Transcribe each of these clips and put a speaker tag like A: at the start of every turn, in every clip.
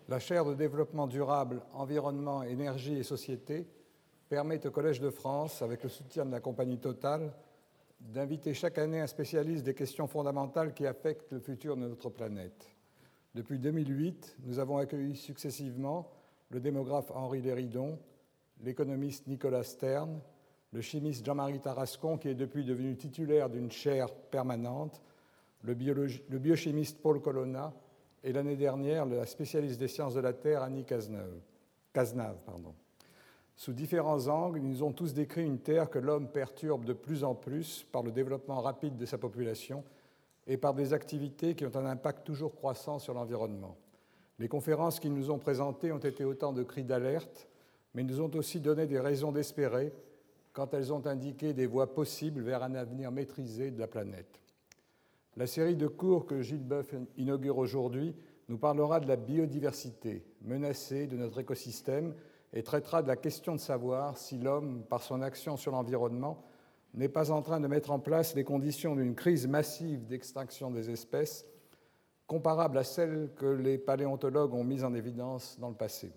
A: La chaire de développement durable, environnement, énergie et société permet au Collège de France, avec le soutien de la compagnie Total, d'inviter chaque année un spécialiste des questions fondamentales qui affectent le futur de notre planète. Depuis 2008, nous avons accueilli successivement le démographe Henri Léridon, l'économiste Nicolas Stern, le chimiste Jean-Marie Tarascon, qui est depuis devenu titulaire d'une chaire permanente, le biochimiste Paul Colonna et l'année dernière la spécialiste des sciences de la Terre Annie Cazenave. Sous différents angles, ils nous ont tous décrit une Terre que l'homme perturbe de plus en plus par le développement rapide de sa population et par des activités qui ont un impact toujours croissant sur l'environnement. Les conférences qu'ils nous ont présentées ont été autant de cris d'alerte, mais nous ont aussi donné des raisons d'espérer quand elles ont indiqué des voies possibles vers un avenir maîtrisé de la planète. La série de cours que Gilles Boeuf inaugure aujourd'hui nous parlera de la biodiversité menacée de notre écosystème et traitera de la question de savoir si l'homme, par son action sur l'environnement, n'est pas en train de mettre en place les conditions d'une crise massive d'extinction des espèces comparable à celle que les paléontologues ont mise en évidence dans le passé.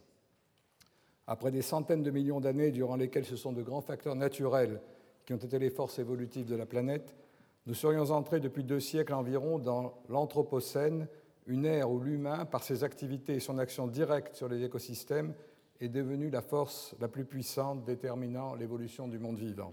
A: Après des centaines de millions d'années durant lesquelles ce sont de grands facteurs naturels qui ont été les forces évolutives de la planète, nous serions entrés depuis 2 siècles environ dans l'Anthropocène, une ère où l'humain, par ses activités et son action directe sur les écosystèmes, est devenu la force la plus puissante déterminant l'évolution du monde vivant.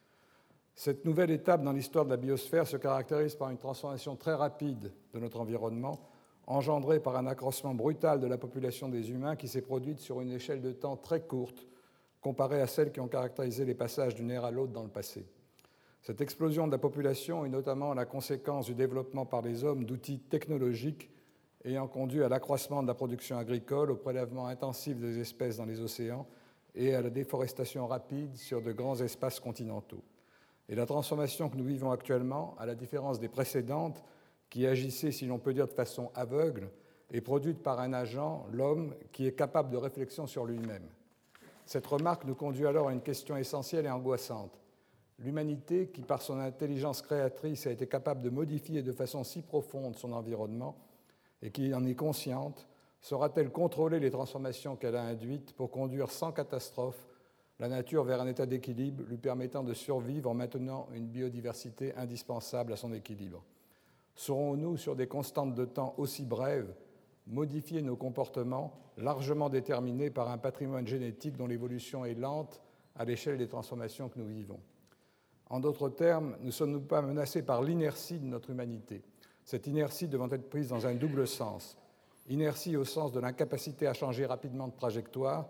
A: Cette nouvelle étape dans l'histoire de la biosphère se caractérise par une transformation très rapide de notre environnement, engendrée par un accroissement brutal de la population des humains qui s'est produite sur une échelle de temps très courte comparée à celles qui ont caractérisé les passages d'une ère à l'autre dans le passé. Cette explosion de la population est notamment la conséquence du développement par les hommes d'outils technologiques ayant conduit à l'accroissement de la production agricole, au prélèvement intensif des espèces dans les océans et à la déforestation rapide sur de grands espaces continentaux. Et la transformation que nous vivons actuellement, à la différence des précédentes, qui agissaient, si l'on peut dire, de façon aveugle, est produite par un agent, l'homme, qui est capable de réflexion sur lui-même. Cette remarque nous conduit alors à une question essentielle et angoissante. L'humanité, qui par son intelligence créatrice a été capable de modifier de façon si profonde son environnement et qui en est consciente, saura-t-elle contrôler les transformations qu'elle a induites pour conduire sans catastrophe la nature vers un état d'équilibre lui permettant de survivre en maintenant une biodiversité indispensable à son équilibre? Saurons-nous, sur des constantes de temps aussi brèves, modifier nos comportements largement déterminés par un patrimoine génétique dont l'évolution est lente à l'échelle des transformations que nous vivons? En d'autres termes, ne sommes-nous pas menacés par l'inertie de notre humanité? Cette inertie devant être prise dans un double sens. Inertie au sens de l'incapacité à changer rapidement de trajectoire,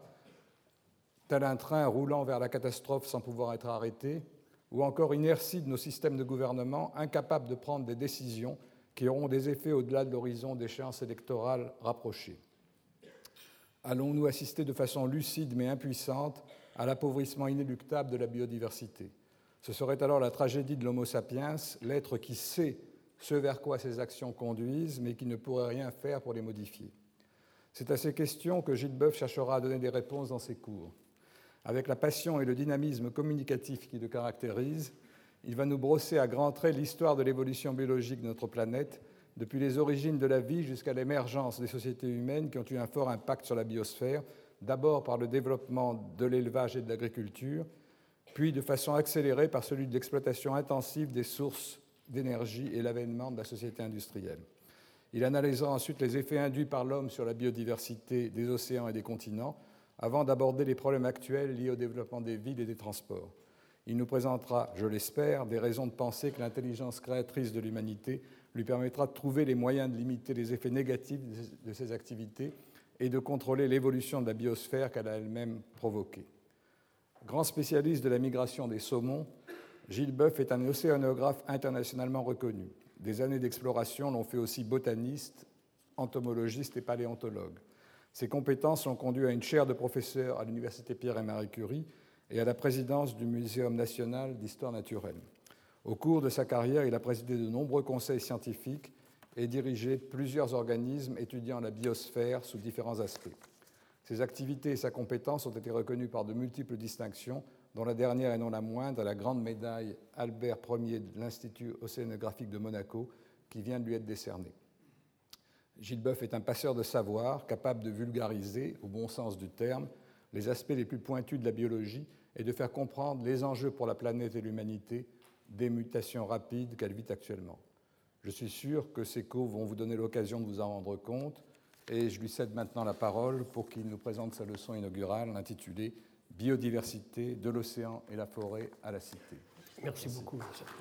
A: tel un train roulant vers la catastrophe sans pouvoir être arrêté, ou encore inertie de nos systèmes de gouvernement incapables de prendre des décisions qui auront des effets au-delà de l'horizon d'échéances électorales rapprochées. Allons-nous assister de façon lucide mais impuissante à l'appauvrissement inéluctable de la biodiversité? Ce serait alors la tragédie de l'Homo sapiens, l'être qui sait ce vers quoi ses actions conduisent, mais qui ne pourrait rien faire pour les modifier. C'est à ces questions que Gilles Boeuf cherchera à donner des réponses dans ses cours. Avec la passion et le dynamisme communicatif qui le caractérisent, il va nous brosser à grands traits l'histoire de l'évolution biologique de notre planète, depuis les origines de la vie jusqu'à l'émergence des sociétés humaines qui ont eu un fort impact sur la biosphère, d'abord par le développement de l'élevage et de l'agriculture, puis de façon accélérée par celui de l'exploitation intensive des sources d'énergie et l'avènement de la société industrielle. Il analysera ensuite les effets induits par l'homme sur la biodiversité des océans et des continents, avant d'aborder les problèmes actuels liés au développement des villes et des transports. Il nous présentera, je l'espère, des raisons de penser que l'intelligence créatrice de l'humanité lui permettra de trouver les moyens de limiter les effets négatifs de ces activités et de contrôler l'évolution de la biosphère qu'elle a elle-même provoquée. Grand spécialiste de la migration des saumons, Gilles Boeuf est un océanographe internationalement reconnu. Des années d'exploration l'ont fait aussi botaniste, entomologiste et paléontologue. Ses compétences l'ont conduit à une chaire de professeur à l'Université Pierre et Marie Curie et à la présidence du Muséum national d'histoire naturelle. Au cours de sa carrière, il a présidé de nombreux conseils scientifiques et dirigé plusieurs organismes étudiant la biosphère sous différents aspects. Ses activités et sa compétence ont été reconnues par de multiples distinctions, dont la dernière et non la moindre est la grande médaille Albert Ier de l'Institut océanographique de Monaco, qui vient de lui être décernée. Gilles Boeuf est un passeur de savoir, capable de vulgariser, au bon sens du terme, les aspects les plus pointus de la biologie et de faire comprendre les enjeux pour la planète et l'humanité des mutations rapides qu'elle vit actuellement. Je suis sûr que ces cours vont vous donner l'occasion de vous en rendre compte et je lui cède maintenant la parole pour qu'il nous présente sa leçon inaugurale intitulée « Biodiversité de l'océan et la forêt à la cité ».
B: Merci beaucoup.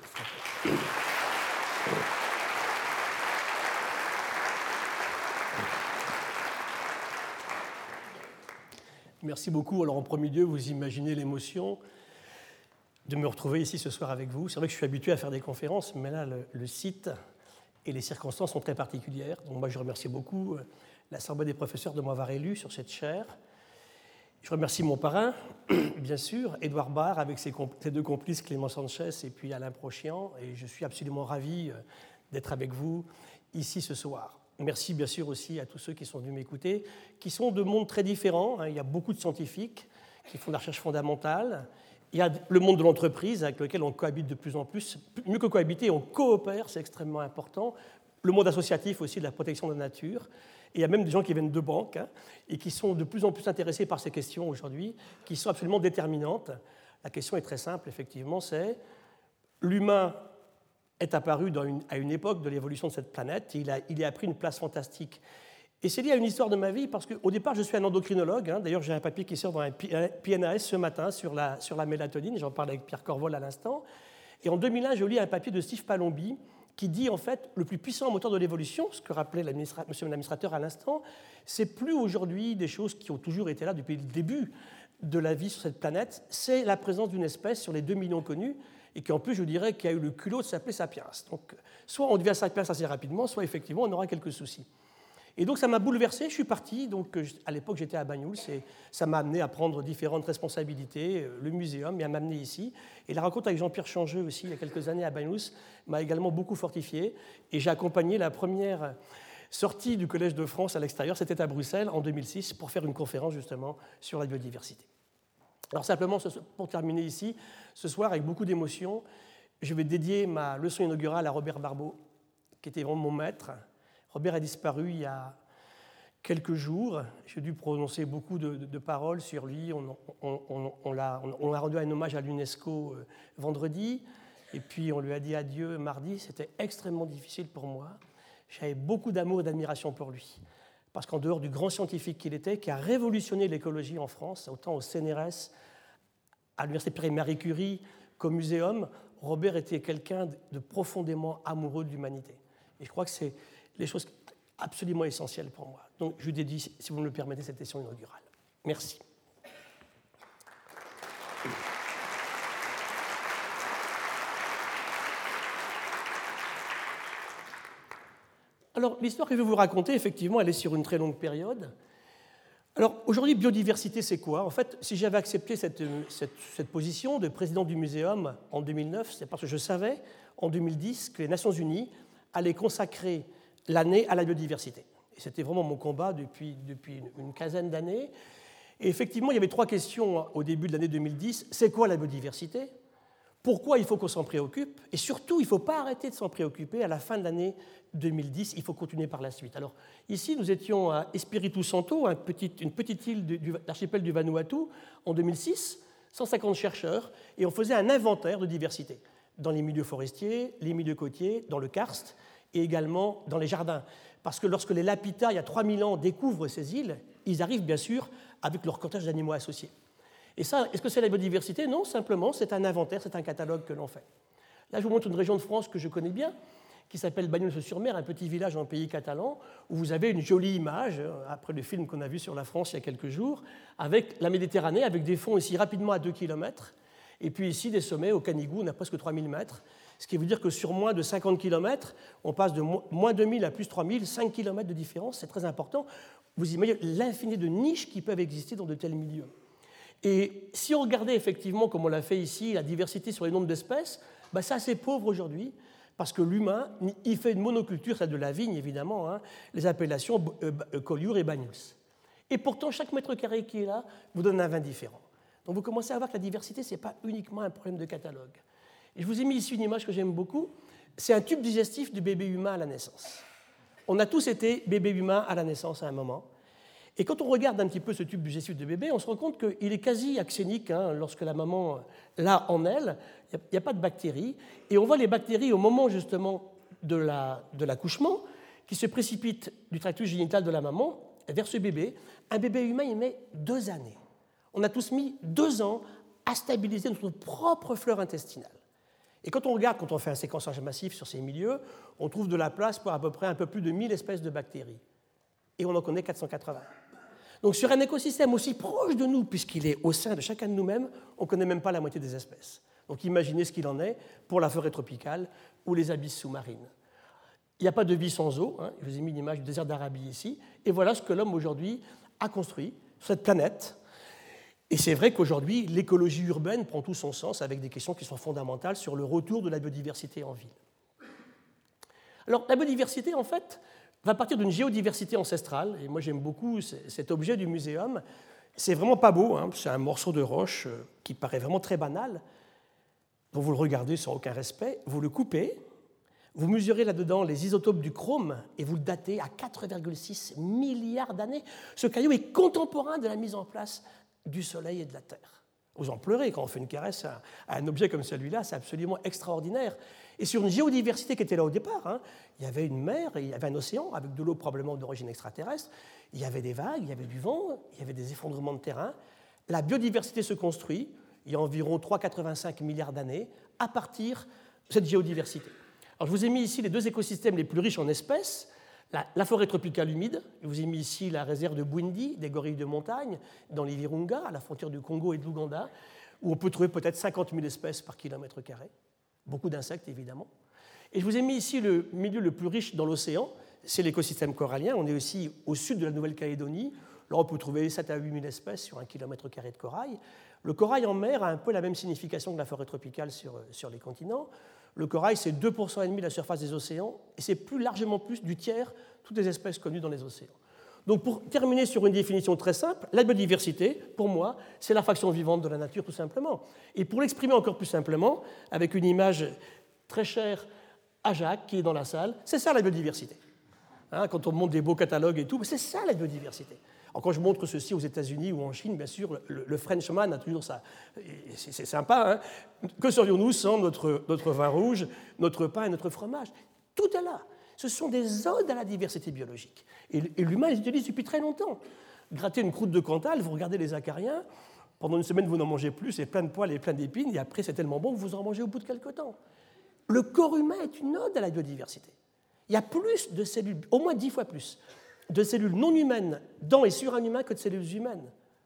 B: Merci beaucoup. Alors en premier lieu, vous imaginez l'émotion de me retrouver ici ce soir avec vous. C'est vrai que je suis habitué à faire des conférences, mais là, le site et les circonstances sont très particulières. Donc moi, je remercie beaucoup l'Assemblée des professeurs de m'avoir élu sur cette chaire. Je remercie mon parrain, bien sûr, Édouard Barre, avec ses deux complices, Clément Sanchez et puis Alain Prochian. Et je suis absolument ravi d'être avec vous ici ce soir. Merci bien sûr aussi à tous ceux qui sont venus m'écouter, qui sont de mondes très différents. Il y a beaucoup de scientifiques qui font de la recherche fondamentale. Il y a le monde de l'entreprise avec lequel on cohabite de plus en plus. Mieux que cohabiter, on coopère, c'est extrêmement important. Le monde associatif aussi, de la protection de la nature. Et il y a même des gens qui viennent de banques et qui sont de plus en plus intéressés par ces questions aujourd'hui, qui sont absolument déterminantes. La question est très simple, effectivement, c'est l'humain est apparu à une époque de l'évolution de cette planète, et il a pris une place fantastique. Et c'est lié à une histoire de ma vie, parce qu'au départ, je suis un endocrinologue. D'ailleurs, j'ai un papier qui sort dans un PNAS ce matin sur la mélatonine, j'en parle avec Pierre Corvol à l'instant. Et en 2001, je lis un papier de Steve Palombi qui dit, en fait, le plus puissant moteur de l'évolution, ce que rappelait monsieur l'administrateur à l'instant, c'est plus aujourd'hui des choses qui ont toujours été là depuis le début de la vie sur cette planète, c'est la présence d'une espèce sur les 2 millions connus, et qui en plus, je dirais, qui a eu le culot de s'appeler Sapiens. Donc, soit on devient Sapiens assez rapidement, soit effectivement, on aura quelques soucis. Et donc, ça m'a bouleversé, je suis parti, donc à l'époque, j'étais à Banyuls, et ça m'a amené à prendre différentes responsabilités, le muséum, et à m'amener ici. Et la rencontre avec Jean-Pierre Changeux aussi, il y a quelques années à Banyuls, m'a également beaucoup fortifié, et j'ai accompagné la première sortie du Collège de France à l'extérieur, c'était à Bruxelles, en 2006, pour faire une conférence, justement, sur la biodiversité. Alors simplement, pour terminer ici, ce soir, avec beaucoup d'émotion, je vais dédier ma leçon inaugurale à Robert Barbeau, qui était vraiment mon maître. Robert a disparu il y a quelques jours. J'ai dû prononcer beaucoup de paroles sur lui. On a rendu un hommage à l'UNESCO vendredi, et puis on lui a dit adieu mardi. C'était extrêmement difficile pour moi. J'avais beaucoup d'amour et d'admiration pour lui, parce qu'en dehors du grand scientifique qu'il était, qui a révolutionné l'écologie en France, autant au CNRS, à l'Université Pierre-Marie Curie qu'au Muséum, Robert était quelqu'un de profondément amoureux de l'humanité. Et je crois que c'est les choses absolument essentielles pour moi. Donc je lui dédie, si vous me le permettez, cette session inaugurale. Merci. Alors, l'histoire que je vais vous raconter, effectivement, elle est sur une très longue période. Alors, aujourd'hui, biodiversité, c'est quoi? En fait, si j'avais accepté cette position de président du Muséum en 2009, c'est parce que je savais, en 2010, que les Nations Unies allaient consacrer l'année à la biodiversité. Et c'était vraiment mon combat depuis une quinzaine d'années. Et effectivement, il y avait 3 questions au début de l'année 2010. C'est quoi la biodiversité? Pourquoi il faut qu'on s'en préoccupe? Et surtout, il ne faut pas arrêter de s'en préoccuper à la fin de l'année 2010. Il faut continuer par la suite. Alors, ici, nous étions à Espiritu Santo, une petite île de l'archipel du Vanuatu, en 2006, 150 chercheurs, et on faisait un inventaire de diversité dans les milieux forestiers, les milieux côtiers, dans le karst, et également dans les jardins. Parce que lorsque les Lapita, il y a 3000 ans, découvrent ces îles, ils arrivent bien sûr avec leur cortège d'animaux associés. Et ça, est-ce que c'est la biodiversité? Non, simplement, c'est un inventaire, c'est un catalogue que l'on fait. Là, je vous montre une région de France que je connais bien, qui s'appelle Banyuls-sur-Mer, un petit village en pays catalan, où vous avez une jolie image, après le film qu'on a vu sur la France il y a quelques jours, avec la Méditerranée, avec des fonds ici rapidement à 2 km, et puis ici des sommets au Canigou, on a presque 3000 mètres, ce qui veut dire que sur moins de 50 km, on passe de moins 2000 à plus 3000, 5 km de différence, c'est très important. Vous imaginez l'infini de niches qui peuvent exister dans de tels milieux. Et si on regardait effectivement, comme on l'a fait ici, la diversité sur les nombres d'espèces, c'est assez pauvre aujourd'hui, parce que l'humain, il fait une monoculture, c'est de la vigne évidemment, les appellations Collioure et Banyuls. Et pourtant, chaque mètre carré qui est là vous donne un vin différent. Donc vous commencez à voir que la diversité, ce n'est pas uniquement un problème de catalogue. Et je vous ai mis ici une image que j'aime beaucoup, c'est un tube digestif du bébé humain à la naissance. On a tous été bébés humains à la naissance à un moment. Et quand on regarde un petit peu ce tube digestif de bébé, on se rend compte qu'il est quasi axénique lorsque la maman l'a en elle. Il n'y a pas de bactéries. Et on voit les bactéries au moment justement de l'accouchement qui se précipitent du tractus génital de la maman vers ce bébé. Un bébé humain, il met 2 années. On a tous mis 2 ans à stabiliser notre propre flore intestinale. Et quand on fait un séquençage massif sur ces milieux, on trouve de la place pour à peu près un peu plus de 1000 espèces de bactéries. Et on en connaît 480. Donc sur un écosystème aussi proche de nous, puisqu'il est au sein de chacun de nous-mêmes, on ne connaît même pas la moitié des espèces. Donc imaginez ce qu'il en est pour la forêt tropicale ou les abysses sous-marines. Il n'y a pas de vie sans eau. Je vous ai mis une image du désert d'Arabie ici. Et voilà ce que l'homme aujourd'hui a construit sur cette planète. Et c'est vrai qu'aujourd'hui, l'écologie urbaine prend tout son sens avec des questions qui sont fondamentales sur le retour de la biodiversité en ville. Alors la biodiversité, en fait, va partir d'une géodiversité ancestrale. Et moi, j'aime beaucoup cet objet du muséum. C'est vraiment pas beau. C'est un morceau de roche qui paraît vraiment très banal. Donc vous le regardez sans aucun respect, vous le coupez, vous mesurez là-dedans les isotopes du chrome et vous le datez à 4,6 milliards d'années. Ce caillou est contemporain de la mise en place du Soleil et de la Terre. Vous en pleurez quand on fait une caresse à un objet comme celui-là, c'est absolument extraordinaire. Et sur une géodiversité qui était là au départ, il y avait une mer, il y avait un océan avec de l'eau probablement d'origine extraterrestre, il y avait des vagues, il y avait du vent, il y avait des effondrements de terrain. La biodiversité se construit il y a environ 3,85 milliards d'années à partir de cette géodiversité. Alors, je vous ai mis ici les 2 écosystèmes les plus riches en espèces, la forêt tropicale humide, je vous ai mis ici la réserve de Bwindi, des gorilles de montagne, dans les Virunga, à la frontière du Congo et de l'Ouganda, où on peut trouver peut-être 50 000 espèces par kilomètre carré, beaucoup d'insectes évidemment. Et je vous ai mis ici le milieu le plus riche dans l'océan, c'est l'écosystème corallien. On est aussi au sud de la Nouvelle-Calédonie. Là, on peut trouver 7 à 8 000 espèces sur 1 kilomètre carré de corail. Le corail en mer a un peu la même signification que la forêt tropicale sur les continents. Le corail, c'est 2,5% de la surface des océans, et c'est plus largement plus du tiers toutes les espèces connues dans les océans. Donc pour terminer sur une définition très simple, la biodiversité, pour moi, c'est la fraction vivante de la nature, tout simplement. Et pour l'exprimer encore plus simplement, avec une image très chère à Jacques, qui est dans la salle, c'est ça la biodiversité. Quand on montre des beaux catalogues et tout, c'est ça la biodiversité. Alors, quand je montre ceci aux États-Unis ou en Chine, bien sûr, le Frenchman a toujours ça. C'est sympa, Que serions-nous sans notre vin rouge, notre pain et notre fromage? Tout est là. Ce sont des odes à la diversité biologique. Et l'humain les utilise depuis très longtemps. Grattez une croûte de Cantal, vous regardez les acariens, pendant une semaine, vous n'en mangez plus, c'est plein de poils et plein d'épines, et après, c'est tellement bon que vous en mangez au bout de quelque temps. Le corps humain est une ode à la biodiversité. Il y a plus de cellules, au moins 10 fois plus, de cellules non humaines dans et sur un humain que de cellules humaines.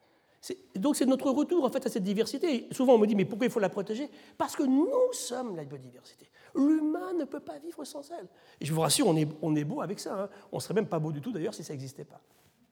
B: Donc c'est notre retour en fait à cette diversité. Et souvent on me dit mais pourquoi il faut la protéger? Parce que nous sommes la biodiversité. L'humain ne peut pas vivre sans elle. Et je vous rassure, on est beau avec ça. On ne serait même pas beau du tout d'ailleurs si ça n'existait pas.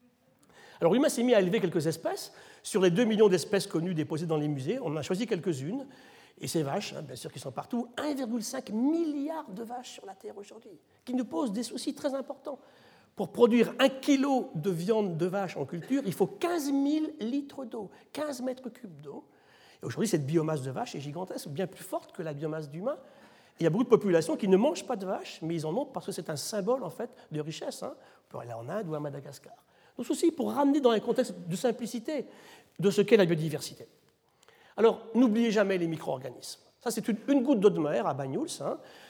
B: Alors l'humain s'est mis à élever quelques espèces. Sur les 2 millions d'espèces connues déposées dans les musées, on en a choisi quelques-unes. Et ces vaches, bien sûr, qui sont partout, 1,5 milliard de vaches sur la Terre aujourd'hui, qui nous posent des soucis très importants. Pour produire 1 kilo de viande de vache en culture, il faut 15 000 litres d'eau, 15 mètres cubes d'eau. Et aujourd'hui, cette biomasse de vache est gigantesque, bien plus forte que la biomasse d'humains. Il y a beaucoup de populations qui ne mangent pas de vaches, mais ils en ont parce que c'est un symbole en fait, de richesse. On peut aller en Inde ou à Madagascar. Donc ceci pour ramener dans un contexte de simplicité de ce qu'est la biodiversité. Alors, n'oubliez jamais les micro-organismes. Ça, c'est une goutte d'eau de mer à Banyuls,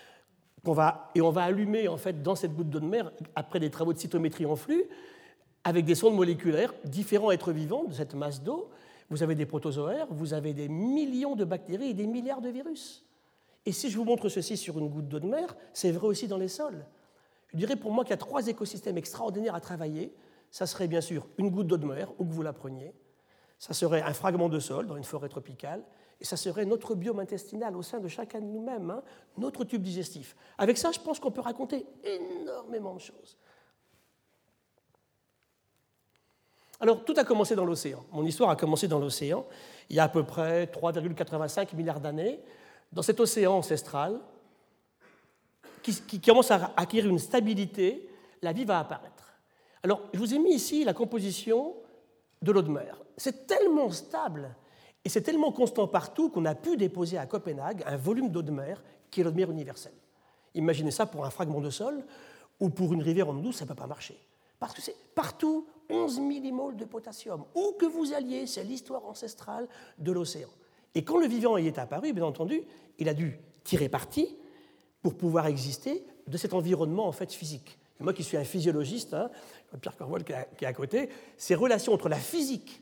B: on va allumer en fait, dans cette goutte d'eau de mer, après des travaux de cytométrie en flux, avec des sondes moléculaires, différents êtres vivants de cette masse d'eau. Vous avez des protozoaires, vous avez des millions de bactéries et des milliards de virus. Et si je vous montre ceci sur une goutte d'eau de mer, c'est vrai aussi dans les sols. Je dirais pour moi qu'il y a 3 écosystèmes extraordinaires à travailler. Ça serait bien sûr une goutte d'eau de mer, où que vous la preniez. Ça serait un fragment de sol dans une forêt tropicale, et ça serait notre biome intestinal au sein de chacun de nous-mêmes, notre tube digestif. Avec ça, je pense qu'on peut raconter énormément de choses. Alors, tout a commencé dans l'océan. Mon histoire a commencé dans l'océan, il y a à peu près 3,85 milliards d'années. Dans cet océan ancestral, qui commence à acquérir une stabilité, la vie va apparaître. Alors, je vous ai mis ici la composition de l'eau de mer. C'est tellement stable et c'est tellement constant partout qu'on a pu déposer à Copenhague un volume d'eau de mer qui est l'eau de mer universelle. Imaginez ça pour un fragment de sol ou pour une rivière en eau douce, ça ne peut pas marcher. Parce que c'est partout 11 millimoles de potassium. Où que vous alliez, c'est l'histoire ancestrale de l'océan. Et quand le vivant y est apparu, bien entendu, il a dû tirer parti pour pouvoir exister de cet environnement en fait physique. Et moi qui suis un physiologiste, Pierre Corvol qui est à côté, ces relations entre la physique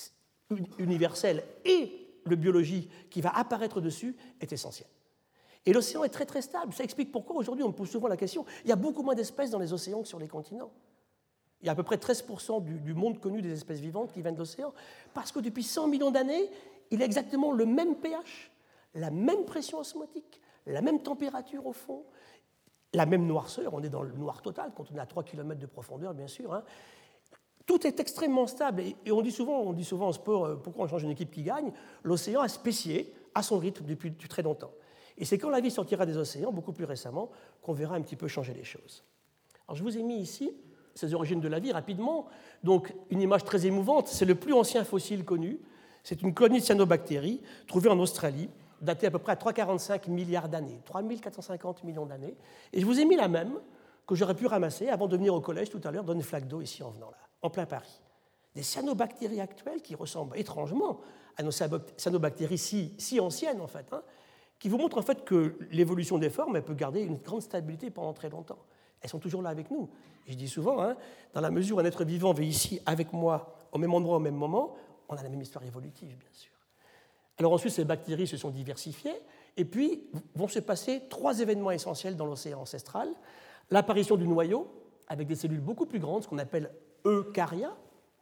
B: universelle et le biologie qui va apparaître dessus est essentielle. Et l'océan est très très stable. Ça explique pourquoi aujourd'hui on me pose souvent la question, il y a beaucoup moins d'espèces dans les océans que sur les continents. Il y a à peu près 13% du monde connu des espèces vivantes qui viennent de l'océan, parce que depuis 100 millions d'années, il a exactement le même pH, la même pression osmotique, la même température au fond, la même noirceur, on est dans le noir total quand on est à 3 km de profondeur, bien sûr. Tout est extrêmement stable. Et on dit souvent en sport, pourquoi on change une équipe qui gagne? L'océan a spécié à son rythme depuis très longtemps. Et c'est quand la vie sortira des océans, beaucoup plus récemment, qu'on verra un petit peu changer les choses. Alors je vous ai mis ici ces origines de la vie rapidement. Donc une image très émouvante, c'est le plus ancien fossile connu. C'est une colonie de cyanobactéries trouvée en Australie, datée à peu près à 3,45 milliards d'années, 3450 millions d'années. Et je vous ai mis la même que j'aurais pu ramasser avant de venir au collège tout à l'heure dans une flaque d'eau ici en venant là, en plein Paris. Des cyanobactéries actuelles qui ressemblent étrangement à nos cyanobactéries si anciennes en fait, qui vous montrent en fait que l'évolution des formes elle peut garder une grande stabilité pendant très longtemps. Elles sont toujours là avec nous. Et je dis souvent, dans la mesure où un être vivant vit ici avec moi, au même endroit, au même moment, on a la même histoire évolutive, bien sûr. Alors ensuite, ces bactéries se sont diversifiées, et puis vont se passer 3 événements essentiels dans l'océan ancestral. L'apparition du noyau, avec des cellules beaucoup plus grandes, ce qu'on appelle eucarya,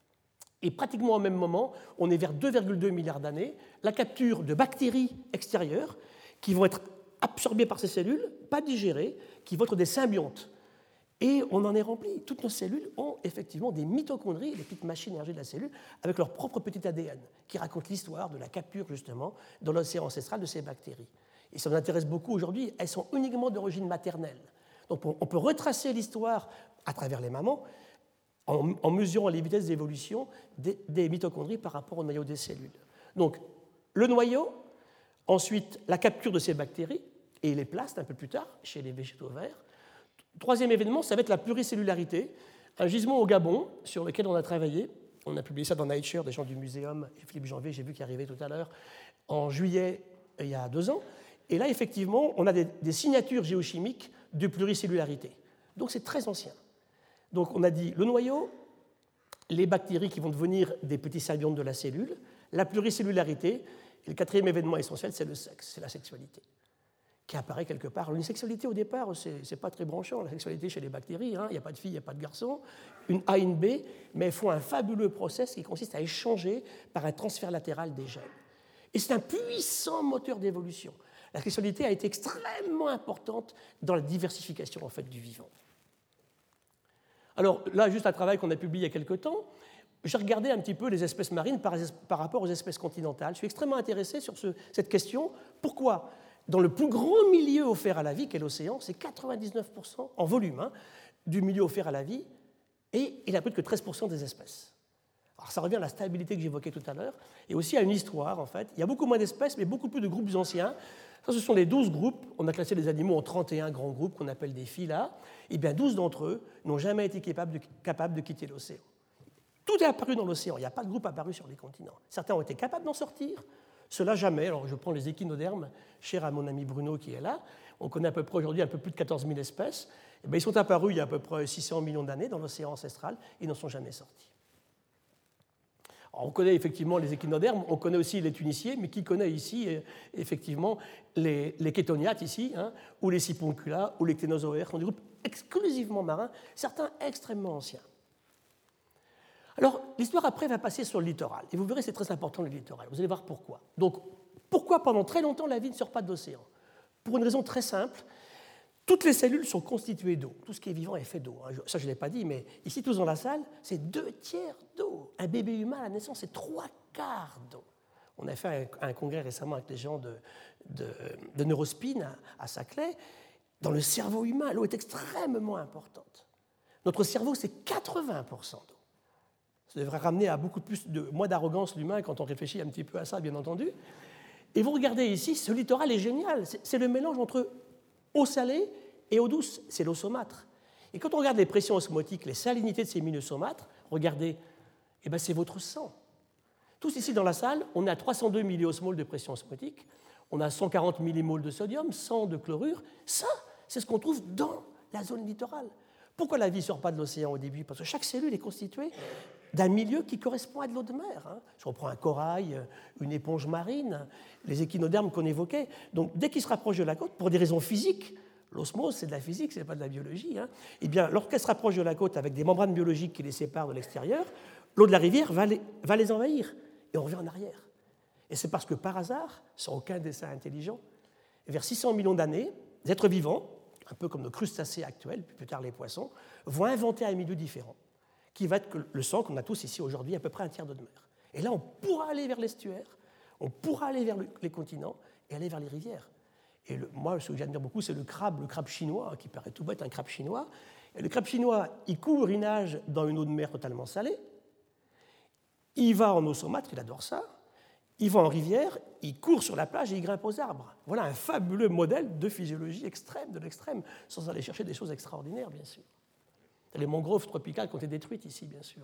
B: et pratiquement au même moment, on est vers 2,2 milliards d'années, la capture de bactéries extérieures qui vont être absorbées par ces cellules, pas digérées, qui vont être des symbiontes. Et on en est rempli. Toutes nos cellules ont effectivement des mitochondries, les petites machines énergie de la cellule, avec leur propre petit ADN, qui raconte l'histoire de la capture, justement, dans l'océan ancestral de ces bactéries. Et ça nous intéresse beaucoup aujourd'hui, elles sont uniquement d'origine maternelle. Donc on peut retracer l'histoire à travers les mamans en mesurant les vitesses d'évolution des mitochondries par rapport au noyau des cellules. Donc le noyau, ensuite la capture de ces bactéries, et les plastes un peu plus tard, chez les végétaux verts. Troisième événement, ça va être la pluricellularité, un gisement au Gabon sur lequel on a travaillé. On a publié ça dans Nature, des gens du muséum. Philippe Janvier, j'ai vu qu'il arrivait tout à l'heure, en juillet, il y a 2 ans. Et là, effectivement, on a des signatures géochimiques de pluricellularité. Donc c'est très ancien. Donc on a dit le noyau, les bactéries qui vont devenir des petits symbiontes de la cellule, la pluricellularité, et le 4e événement essentiel, c'est le sexe, c'est la sexualité, qui apparaît quelque part. Une sexualité, au départ, c'est pas très branchant. La sexualité chez les bactéries, il n'y a pas de filles, il n'y a pas de garçons, une A, une B, mais elles font un fabuleux process qui consiste à échanger par un transfert latéral des gènes. Et c'est un puissant moteur d'évolution. La sexualité a été extrêmement importante dans la diversification en fait, du vivant. Alors là, juste un travail qu'on a publié il y a quelque temps, j'ai regardé un petit peu les espèces marines par rapport aux espèces continentales. Je suis extrêmement intéressé sur cette question. Pourquoi ? Dans le plus grand milieu offert à la vie, qu'est l'océan, c'est 99% en volume du milieu offert à la vie, et il n'a plus que 13% des espèces. Alors ça revient à la stabilité que j'évoquais tout à l'heure, et aussi à une histoire, en fait. Il y a beaucoup moins d'espèces, mais beaucoup plus de groupes anciens. Ça, ce sont les 12 groupes. On a classé les animaux en 31 grands groupes qu'on appelle des phyla. Et bien 12 d'entre eux n'ont jamais été capables de quitter l'océan. Tout est apparu dans l'océan. Il n'y a pas de groupe apparu sur les continents. Certains ont été capables d'en sortir, ceux-là jamais. Alors je prends les échinodermes, chers à mon ami Bruno qui est là. On connaît à peu près aujourd'hui un peu plus de 14 000 espèces. Et bien, ils sont apparus il y a à peu près 600 millions d'années dans l'océan ancestral et n'en sont jamais sortis. Alors, on connaît effectivement les échinodermes, on connaît aussi les tuniciers, mais qui connaît ici effectivement les chétoniates ici, ou les siponcula, ou les cténozoaires, qui sont des groupes exclusivement marins, certains extrêmement anciens. Alors, l'histoire après va passer sur le littoral. Et vous verrez, c'est très important le littoral. Vous allez voir pourquoi. Donc, pourquoi pendant très longtemps la vie ne sort pas de l'océan ? Pour une raison très simple. Toutes les cellules sont constituées d'eau. Tout ce qui est vivant est fait d'eau. Ça, je ne l'ai pas dit, mais ici, tous dans la salle, c'est 2/3 d'eau. Un bébé humain à la naissance, c'est 3/4 d'eau. On a fait un congrès récemment avec les gens de Neurospin à Saclay. Dans le cerveau humain, l'eau est extrêmement importante. Notre cerveau, c'est 80% d'eau. Ça devrait ramener à beaucoup plus moins d'arrogance l'humain quand on réfléchit un petit peu à ça, bien entendu. Et vous regardez ici, ce littoral est génial. C'est le mélange entre eau salée et eau douce. C'est l'eau saumâtre. Et quand on regarde les pressions osmotiques, les salinités de ces milieux saumâtres, regardez, eh ben c'est votre sang. Tous ici dans la salle, on est à 302 milliosmoles de pression osmotique, on a 140 millimoles de sodium, 100 de chlorure. Ça, c'est ce qu'on trouve dans la zone littorale. Pourquoi la vie ne sort pas de l'océan au début? Parce que chaque cellule est constituée d'un milieu qui correspond à de l'eau de mer. Si on prend un corail, une éponge marine, les échinodermes qu'on évoquait. Donc dès qu'ils se rapprochent de la côte, pour des raisons physiques, l'osmose c'est de la physique, ce n'est pas de la biologie, eh bien, lorsqu'elles se rapprochent de la côte avec des membranes biologiques qui les séparent de l'extérieur, l'eau de la rivière va les envahir et on revient en arrière. Et c'est parce que par hasard, sans aucun dessein intelligent, vers 600 millions d'années, des êtres vivants, un peu comme nos crustacés actuels, puis plus tard les poissons, vont inventer un milieu différent, qui va être le sang qu'on a tous ici aujourd'hui, à peu près un tiers d'eau de mer. Et là, on pourra aller vers l'estuaire, on pourra aller vers les continents et aller vers les rivières. Et moi, ce que j'admire beaucoup, c'est le crabe chinois, qui paraît tout bête, un crabe chinois. Et le crabe chinois, il court, il nage dans une eau de mer totalement salée, il va en eau saumâtre, il adore ça, il va en rivière, il court sur la plage et il grimpe aux arbres. Voilà un fabuleux modèle de physiologie extrême, de l'extrême, sans aller chercher des choses extraordinaires, bien sûr. Les mangroves tropicales qui ont été détruites ici, bien sûr.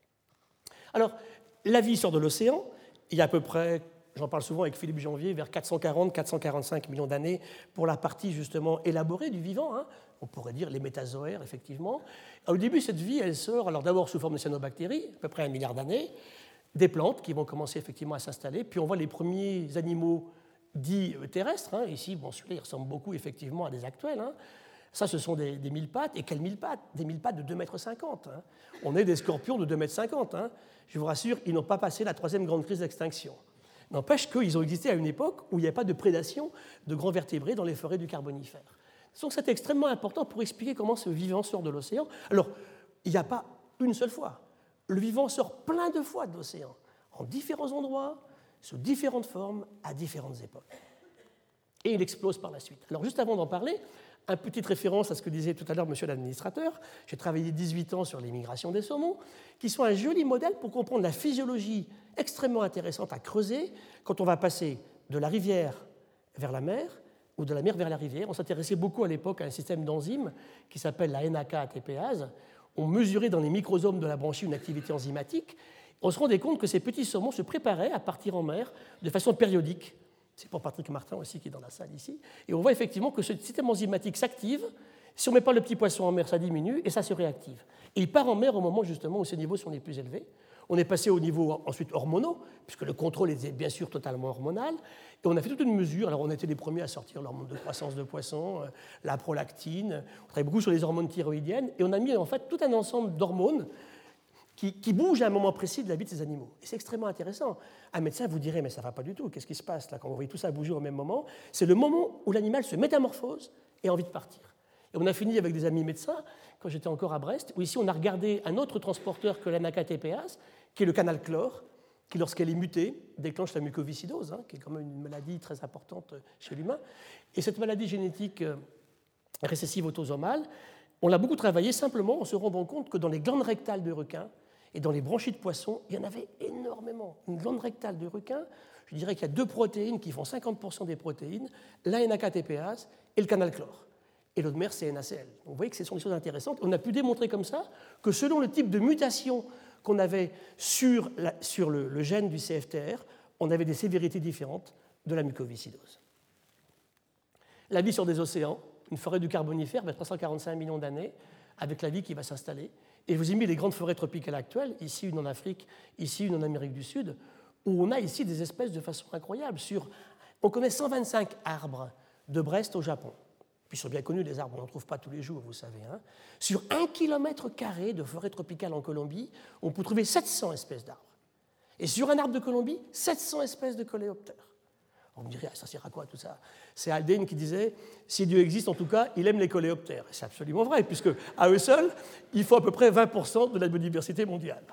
B: Alors, la vie sort de l'océan, il y a à peu près, j'en parle souvent avec Philippe Janvier, vers 440-445 millions d'années pour la partie justement élaborée du vivant. On pourrait dire les métazoaires, effectivement. Au début, cette vie, elle sort, alors d'abord sous forme de cyanobactéries, à peu près 1 milliard d'années, des plantes qui vont commencer effectivement à s'installer, puis on voit les premiers animaux dits terrestres. Ici, bon, celui-là, il ressemble beaucoup effectivement à des actuels. Ça, ce sont des mille-pattes. Et quelles mille-pattes? Des mille-pattes de 2,50 m. On est des scorpions de 2,50 m. Je vous rassure, ils n'ont pas passé la troisième grande crise d'extinction. N'empêche qu'ils ont existé à une époque où il n'y avait pas de prédation de grands vertébrés dans les forêts du Carbonifère. Donc c'est extrêmement important pour expliquer comment ce vivant sort de l'océan. Alors, il n'y a pas une seule fois. Le vivant sort plein de fois de l'océan, en différents endroits, sous différentes formes, à différentes époques. Et il explose par la suite. Alors, juste avant d'en parler, une petite référence à ce que disait tout à l'heure monsieur l'administrateur. J'ai travaillé 18 ans sur les migrations des saumons, qui sont un joli modèle pour comprendre la physiologie extrêmement intéressante à creuser quand on va passer de la rivière vers la mer ou de la mer vers la rivière. On s'intéressait beaucoup à l'époque à un système d'enzymes qui s'appelle la NAK-ATPase. On mesurait dans les microsomes de la branchie une activité enzymatique. On se rendait compte que ces petits saumons se préparaient à partir en mer de façon périodique. C'est pour Patrick Martin aussi qui est dans la salle ici. Et on voit effectivement que ce système enzymatique s'active. Si on ne met pas le petit poisson en mer, ça diminue et ça se réactive. Et il part en mer au moment justement où ces niveaux sont les plus élevés. On est passé aux niveaux ensuite hormonaux, puisque le contrôle était bien sûr totalement hormonal. Et on a fait toute une mesure. Alors on était les premiers à sortir l'hormone de croissance de poisson, la prolactine. On travaille beaucoup sur les hormones thyroïdiennes. Et on a mis en fait tout un ensemble d'hormones qui bougent à un moment précis de la vie de ces animaux. Et c'est extrêmement intéressant. Un médecin vous dirait, mais ça ne va pas du tout. Qu'est-ce qui se passe là quand vous voyez tout ça bouger au même moment? C'est le moment où l'animal se métamorphose et a envie de partir. Et on a fini avec des amis médecins, quand j'étais encore à Brest, où ici on a regardé un autre transporteur que la NAK-ATPase, qui est le canal chlore, qui, lorsqu'elle est mutée, déclenche la mucoviscidose, qui est quand même une maladie très importante chez l'humain. Et cette maladie génétique récessive autosomale, on l'a beaucoup travaillé simplement en se rendant compte que dans les glandes rectales de requins et dans les branchies de poissons, il y en avait énormément. Une glande rectale de requin, je dirais qu'il y a 2 protéines qui font 50% des protéines, la NAK-ATPase et le canal chlore. Et l'eau de mer, c'est NaCl. Donc vous voyez que ce sont des choses intéressantes. On a pu démontrer comme ça que selon le type de mutation qu'on avait sur le gène du CFTR, on avait des sévérités différentes de la mucoviscidose. La vie sur des océans, une forêt du Carbonifère, 345 millions d'années, avec la vie qui va s'installer. Et je vous ai mis les grandes forêts tropicales actuelles, ici une en Afrique, ici une en Amérique du Sud, où on a ici des espèces de façon incroyable. On connaît 125 arbres de Brest au Japon. Puis ils sont bien connus, les arbres, on n'en trouve pas tous les jours, vous savez. Sur 1 km² de forêt tropicale en Colombie, on peut trouver 700 espèces d'arbres. Et sur un arbre de Colombie, 700 espèces de coléoptères. On me dirait, ça sert à quoi tout ça? C'est Haldane qui disait, si Dieu existe, en tout cas, il aime les coléoptères. Et c'est absolument vrai, puisque à eux seuls, il faut à peu près 20% de la biodiversité mondiale.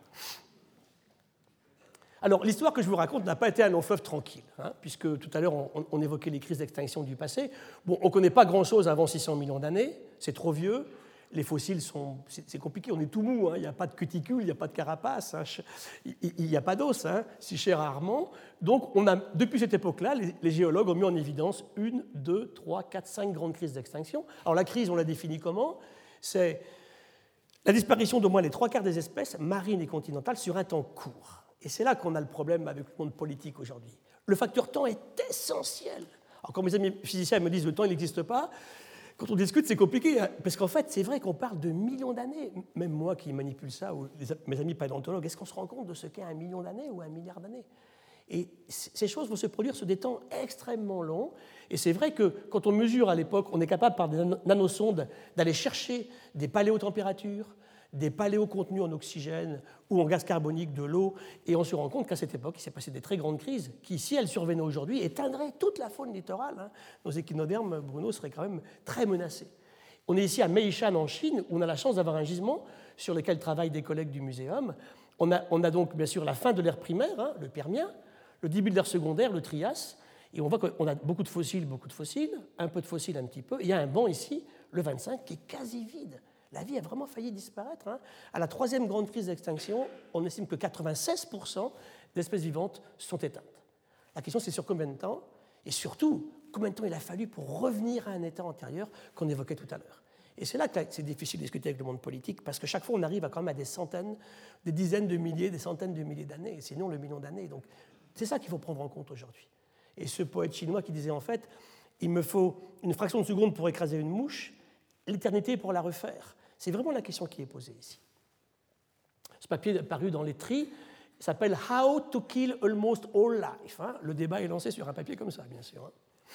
B: Alors, l'histoire que je vous raconte n'a pas été un long fleuve tranquille, puisque tout à l'heure, on évoquait les crises d'extinction du passé. Bon, on ne connaît pas grand-chose avant 600 millions d'années, c'est trop vieux. Les fossiles, c'est compliqué, on est tout mou, il n'y a pas de cuticule, il n'y a pas de carapace, il n'y a pas d'os, si cher à Armand. Donc, depuis cette époque-là, les géologues ont mis en évidence 1, 2, 3, 4, 5 grandes crises d'extinction. Alors, la crise, on la définit comment? C'est la disparition d'au moins les 3/4 des espèces marines et continentales sur un temps court. Et c'est là qu'on a le problème avec le monde politique aujourd'hui. Le facteur temps est essentiel. Alors, quand mes amis physiciens me disent que le temps n'existe pas, quand on discute, c'est compliqué, hein, parce qu'en fait, c'est vrai qu'on parle de millions d'années. Même moi qui manipule ça, ou mes amis paléontologues, est-ce qu'on se rend compte de ce qu'est 1 million d'années ou 1 milliard d'années? Et ces choses vont se produire sur des temps extrêmement longs. Et c'est vrai que quand on mesure à l'époque, on est capable par des nanosondes d'aller chercher des paléotempératures, des paléocontenus en oxygène ou en gaz carbonique de l'eau, et on se rend compte qu'à cette époque, il s'est passé des très grandes crises qui, si elles survenaient aujourd'hui, éteindraient toute la faune littorale. Hein. Nos échinodermes, Bruno, seraient quand même très menacés. On est ici à Meishan en Chine, où on a la chance d'avoir un gisement sur lequel travaillent des collègues du muséum. On a donc bien sûr la fin de l'ère primaire, hein, le Permien, le début de l'ère secondaire, le Trias, et on voit qu'on a beaucoup de fossiles, un peu de fossiles, un petit peu. Il y a un banc ici, le 25, qui est quasi vide. La vie a vraiment failli disparaître. Hein. À la troisième grande crise d'extinction, on estime que 96% d'espèces vivantes sont éteintes. La question, c'est sur combien de temps, et surtout, combien de temps il a fallu pour revenir à un état antérieur qu'on évoquait tout à l'heure. Et c'est là que c'est difficile de discuter avec le monde politique, parce que chaque fois, on arrive quand même à des centaines, des dizaines de milliers, des centaines de milliers d'années, et sinon le million d'années. Donc, c'est ça qu'il faut prendre en compte aujourd'hui. Et ce poète chinois qui disait en fait, il me faut une fraction de seconde pour écraser une mouche, l'éternité pour la refaire. C'est vraiment la question qui est posée ici. Ce papier paru dans les Tri s'appelle « How to kill almost all life ». Le débat est lancé sur un papier comme ça, bien sûr.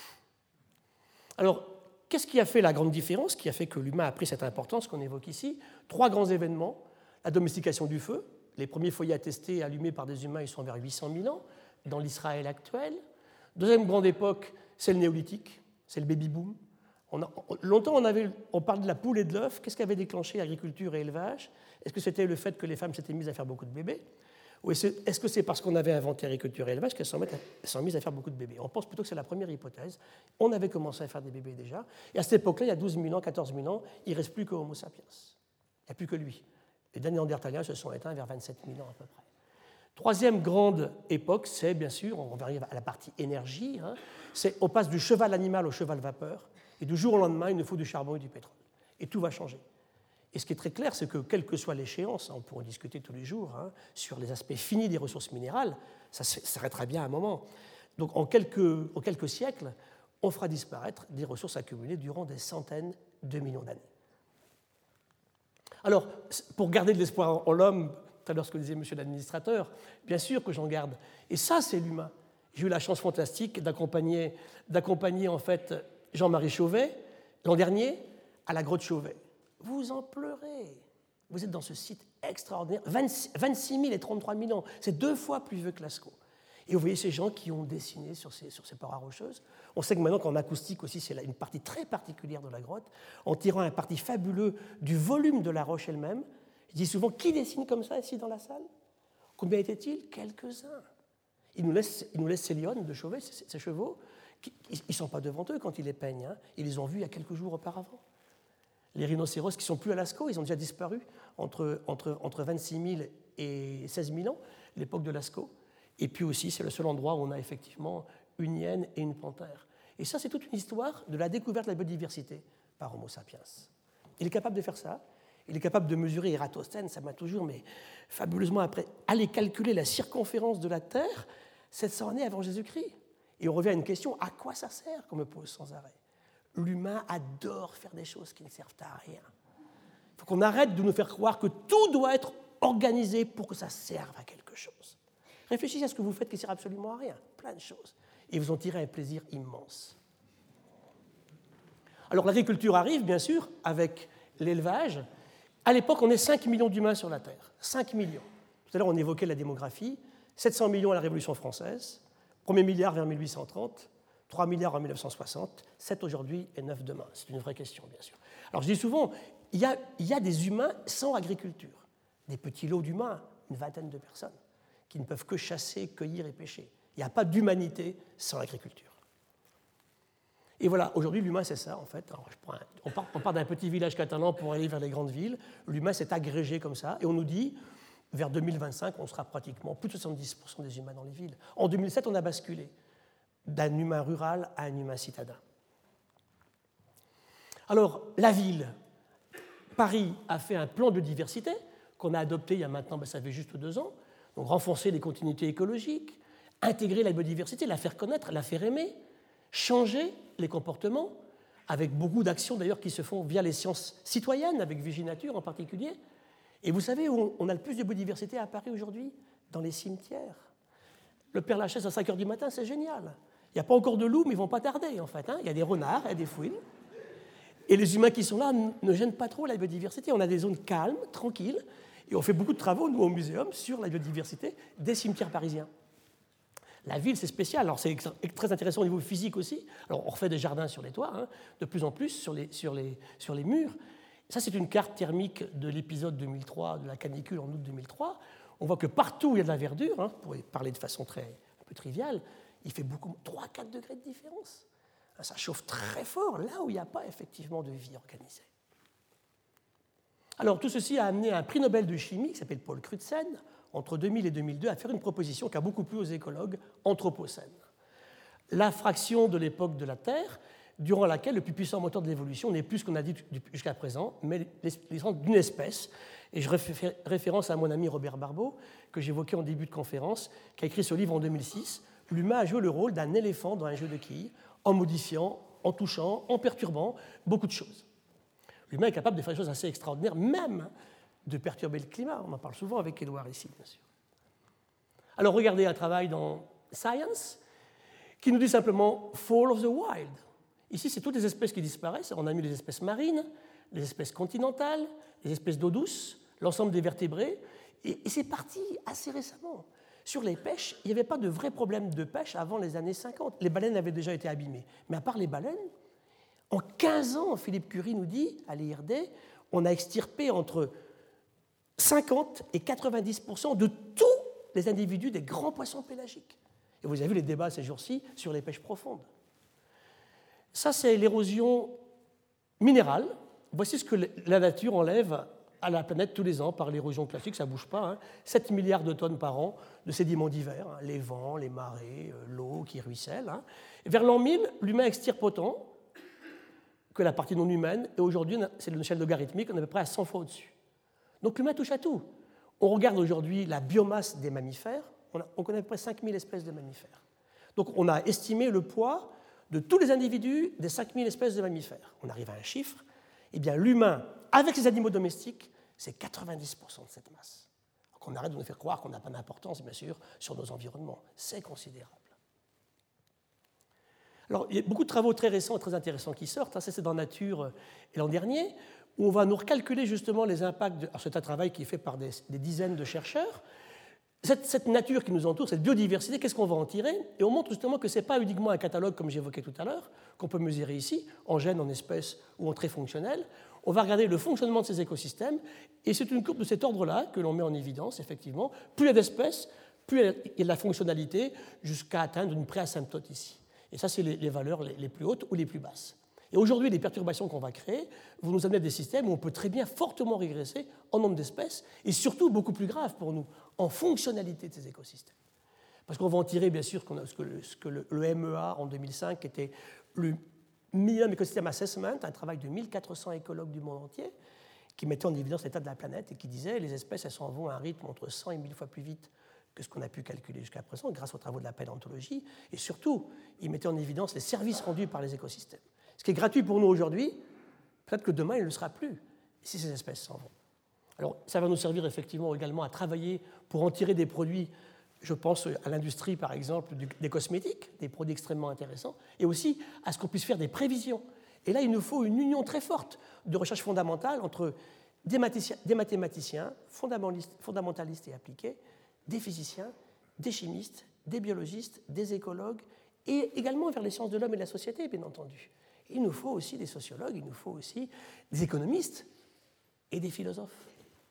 B: Alors, qu'est-ce qui a fait la grande différence, qui a fait que l'humain a pris cette importance qu'on évoque ici? 3 grands événements. La domestication du feu. Les premiers foyers attestés et allumés par des humains, ils sont vers 800 000 ans, dans l'Israël actuel. Deuxième grande époque, c'est le néolithique, c'est le baby-boom. Longtemps, on parlait de la poule et de l'œuf. Qu'est-ce qui avait déclenché agriculture et élevage? Est-ce que c'était le fait que les femmes s'étaient mises à faire beaucoup de bébés? Ou est-ce que c'est parce qu'on avait inventé agriculture et élevage qu'elles sont mises à faire beaucoup de bébés? On pense plutôt que c'est la première hypothèse. On avait commencé à faire des bébés déjà. Et à cette époque-là, il y a 12 000 ans, 14 000 ans, il ne reste plus que Homo sapiens. Il n'y a plus que lui. Les derniers Néandertaliens se sont éteints vers 27 000 ans à peu près. Troisième grande époque, c'est bien sûr, on va arriver à la partie énergie, hein, on passe du cheval animal au cheval vapeur, et du jour au lendemain, il nous faut du charbon et du pétrole. Et tout va changer. Et ce qui est très clair, c'est que quelle que soit l'échéance, on pourra en discuter tous les jours, hein, sur les aspects finis des ressources minérales, ça s'arrêtera bien à un moment. Donc en quelques siècles, on fera disparaître des ressources accumulées durant des centaines de millions d'années. Alors, pour garder de l'espoir en l'homme, tout à l'heure ce que disait monsieur l'administrateur, bien sûr que j'en garde. Et ça, c'est l'humain. J'ai eu la chance fantastique d'accompagner en fait Jean-Marie Chauvet l'an dernier à la grotte Chauvet. Vous en pleurez. Vous êtes dans ce site extraordinaire. 26 000 et 33 000 ans. C'est 2 fois plus vieux que Lascaux. Et vous voyez ces gens qui ont dessiné sur ces parois rocheuses. On sait que maintenant qu'en acoustique aussi, c'est une partie très particulière de la grotte, en tirant un parti fabuleux du volume de la roche elle-même. Je dis souvent, qui dessine comme ça ici dans la salle? Combien étaient-ils? Quelques-uns. Ils nous laissent ces lionnes de Chauvet, ces chevaux. Ils ne sont pas devant eux quand ils les peignent. Hein. Ils les ont vus il y a quelques jours auparavant. Les rhinocéros qui ne sont plus à Lascaux, ils ont déjà disparu entre 26 000 et 16 000 ans, l'époque de Lascaux. Et puis aussi, c'est le seul endroit où on a effectivement une hyène et une panthère. Et ça, c'est toute une histoire de la découverte de la biodiversité par Homo sapiens. Il est capable de faire ça. Il est capable de mesurer Ératosthène, ça m'a toujours, mais fabuleusement après, aller calculer la circonférence de la Terre 700 années avant Jésus-Christ. Et on revient à une question, à quoi ça sert qu'on me pose sans arrêt? L'humain adore faire des choses qui ne servent à rien. Il faut qu'on arrête de nous faire croire que tout doit être organisé pour que ça serve à quelque chose. Réfléchissez à ce que vous faites qui ne sert absolument à rien, plein de choses. Et vous en tirez un plaisir immense. Alors l'agriculture arrive, bien sûr, avec l'élevage. À l'époque, on est 5 millions d'humains sur la Terre. 5 millions. Tout à l'heure, on évoquait la démographie. 700 millions à la Révolution française, premier milliard vers 1830, 3 milliards en 1960, 7 aujourd'hui et 9 demain. C'est une vraie question, bien sûr. Alors je dis souvent, il y a des humains sans agriculture. Des petits lots d'humains, une vingtaine de personnes, qui ne peuvent que chasser, cueillir et pêcher. Il n'y a pas d'humanité sans agriculture. Et voilà, aujourd'hui, l'humain, c'est ça, en fait. Alors, on part d'un petit village catalan pour aller vers les grandes villes. L'humain s'est agrégé comme ça. Et on nous dit, vers 2025, on sera pratiquement plus de 70% des humains dans les villes. En 2007, on a basculé d'un humain rural à un humain citadin. Alors, la ville. Paris a fait un plan de diversité qu'on a adopté il y a maintenant, ça fait juste 2 ans. Donc renforcer les continuités écologiques, intégrer la biodiversité, la faire connaître, la faire aimer, changer les comportements, avec beaucoup d'actions d'ailleurs qui se font via les sciences citoyennes, avec Viginature en particulier. Et vous savez où on a le plus de biodiversité à Paris aujourd'hui? Dans les cimetières. Le Père-Lachaise à 5h du matin, c'est génial. Il n'y a pas encore de loups, mais ils ne vont pas tarder en fait. Il y a des renards, il y a des fouines. Et les humains qui sont là ne gênent pas trop la biodiversité. On a des zones calmes, tranquilles, et on fait beaucoup de travaux, nous, au muséum, sur la biodiversité des cimetières parisiens. La ville, c'est spécial. Alors, c'est très intéressant au niveau physique aussi. Alors, on refait des jardins sur les toits, de plus en plus sur les murs. Ça, c'est une carte thermique de l'épisode 2003, de la canicule en août 2003. On voit que partout où il y a de la verdure, pour parler de façon un peu triviale, il fait 3-4 degrés de différence. Ça chauffe très fort là où il n'y a pas effectivement de vie organisée. Alors tout ceci a amené un prix Nobel de chimie qui s'appelle Paul Crutzen, entre 2000 et 2002, à faire une proposition qui a beaucoup plu aux écologues, Anthropocène. La fraction de l'époque de la Terre, durant laquelle le plus puissant moteur de l'évolution n'est plus ce qu'on a dit jusqu'à présent, mais l'existence d'une espèce. Et je fais référence à mon ami Robert Barbeau, que j'évoquais en début de conférence, qui a écrit ce livre en 2006. L'humain a joué le rôle d'un éléphant dans un jeu de quilles, en modifiant, en touchant, en perturbant beaucoup de choses. L'humain est capable de faire des choses assez extraordinaires, même de perturber le climat. On en parle souvent avec Édouard ici, bien sûr. Alors regardez un travail dans Science qui nous dit simplement « Fall of the Wild ». Ici, c'est toutes les espèces qui disparaissent. On a mis les espèces marines, les espèces continentales, les espèces d'eau douce, l'ensemble des vertébrés. Et c'est parti assez récemment. Sur les pêches, il n'y avait pas de vrai problème de pêche avant les années 50. Les baleines avaient déjà été abîmées. Mais à part les baleines, en 15 ans, Philippe Curie nous dit, à l'IRD, on a extirpé entre 50 et 90% de tous les individus des grands poissons pélagiques. Et vous avez vu les débats ces jours-ci sur les pêches profondes. Ça, c'est l'érosion minérale. Voici ce que la nature enlève à la planète tous les ans par l'érosion classique, ça ne bouge pas. 7 milliards de tonnes par an de sédiments divers, les vents, les marées, l'eau qui ruisselle. Et vers l'an 1000, l'humain extirpe autant que la partie non humaine, et aujourd'hui, c'est une échelle logarithmique, on est à peu près à 100 fois au-dessus. Donc l'humain touche à tout. On regarde aujourd'hui la biomasse des mammifères, on connaît à peu près 5000 espèces de mammifères. Donc on a estimé le poids de tous les individus des 5000 espèces de mammifères. On arrive à un chiffre, eh bien l'humain, avec les animaux domestiques, c'est 90% de cette masse. Donc on arrête de nous faire croire qu'on n'a pas d'importance, bien sûr, sur nos environnements. C'est considérable. Alors, il y a beaucoup de travaux très récents et très intéressants qui sortent. Ça, c'est dans Nature l'an dernier, où on va nous recalculer justement les impacts. Alors, c'est un travail qui est fait par des dizaines de chercheurs. Cette nature qui nous entoure, cette biodiversité, qu'est-ce qu'on va en tirer? Et on montre justement que ce n'est pas uniquement un catalogue, comme j'évoquais tout à l'heure, qu'on peut mesurer ici, en gènes, en espèces ou en traits fonctionnels. On va regarder le fonctionnement de ces écosystèmes, et c'est une courbe de cet ordre-là que l'on met en évidence, effectivement. Plus il y a d'espèces, plus il y a de la fonctionnalité, jusqu'à atteindre une préasymptote ici. Et ça, c'est les valeurs les plus hautes ou les plus basses. Et aujourd'hui, les perturbations qu'on va créer vont nous amener à des systèmes où on peut très bien fortement régresser en nombre d'espèces, et surtout, beaucoup plus grave pour nous, en fonctionnalité de ces écosystèmes. Parce qu'on va en tirer, bien sûr, ce que le MEA, en 2005, était le Minimum Ecosystem Assessment, un travail de 1400 écologues du monde entier, qui mettait en évidence l'état de la planète et qui disait que les espèces, elles s'en vont à un rythme entre 100 et 1000 fois plus vite que ce qu'on a pu calculer jusqu'à présent, grâce aux travaux de la paléontologie. Et surtout, il mettait en évidence les services rendus par les écosystèmes. Ce qui est gratuit pour nous aujourd'hui, peut-être que demain, il ne le sera plus, si ces espèces s'en vont. Alors, ça va nous servir effectivement également à travailler pour en tirer des produits, je pense à l'industrie, par exemple, des cosmétiques, des produits extrêmement intéressants, et aussi à ce qu'on puisse faire des prévisions. Et là, il nous faut une union très forte de recherche fondamentale entre des mathématiciens fondamentalistes et appliqués, des physiciens, des chimistes, des biologistes, des écologues, et également vers les sciences de l'homme et de la société, bien entendu. Il nous faut aussi des sociologues, il nous faut aussi des économistes et des philosophes.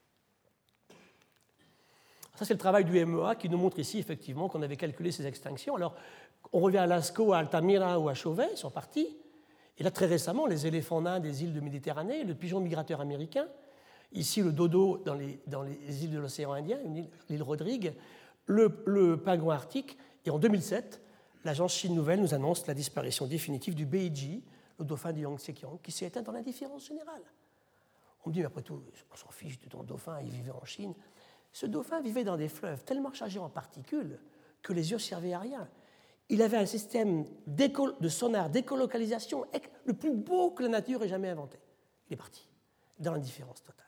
B: Ça, c'est le travail du MEA qui nous montre ici, effectivement, qu'on avait calculé ces extinctions. Alors, on revient à Lascaux, à Altamira ou à Chauvet, ils sont partis. Et là, très récemment, les éléphants nains des îles de Méditerranée, le pigeon migrateur américain, ici le dodo dans les îles de l'océan Indien, l'île Rodrigue, le pingouin arctique. Et en 2007, l'agence Chine Nouvelle nous annonce la disparition définitive du Beiji, le dauphin du Yangtze-Kiang, qui s'est éteint dans l'indifférence générale. On me dit, mais après tout, on s'en fiche de ton dauphin, il vivait en Chine. Ce dauphin vivait dans des fleuves tellement chargés en particules que les yeux ne servaient à rien. Il avait un système de sonar d'écolocalisation le plus beau que la nature ait jamais inventé. Il est parti, dans l'indifférence totale.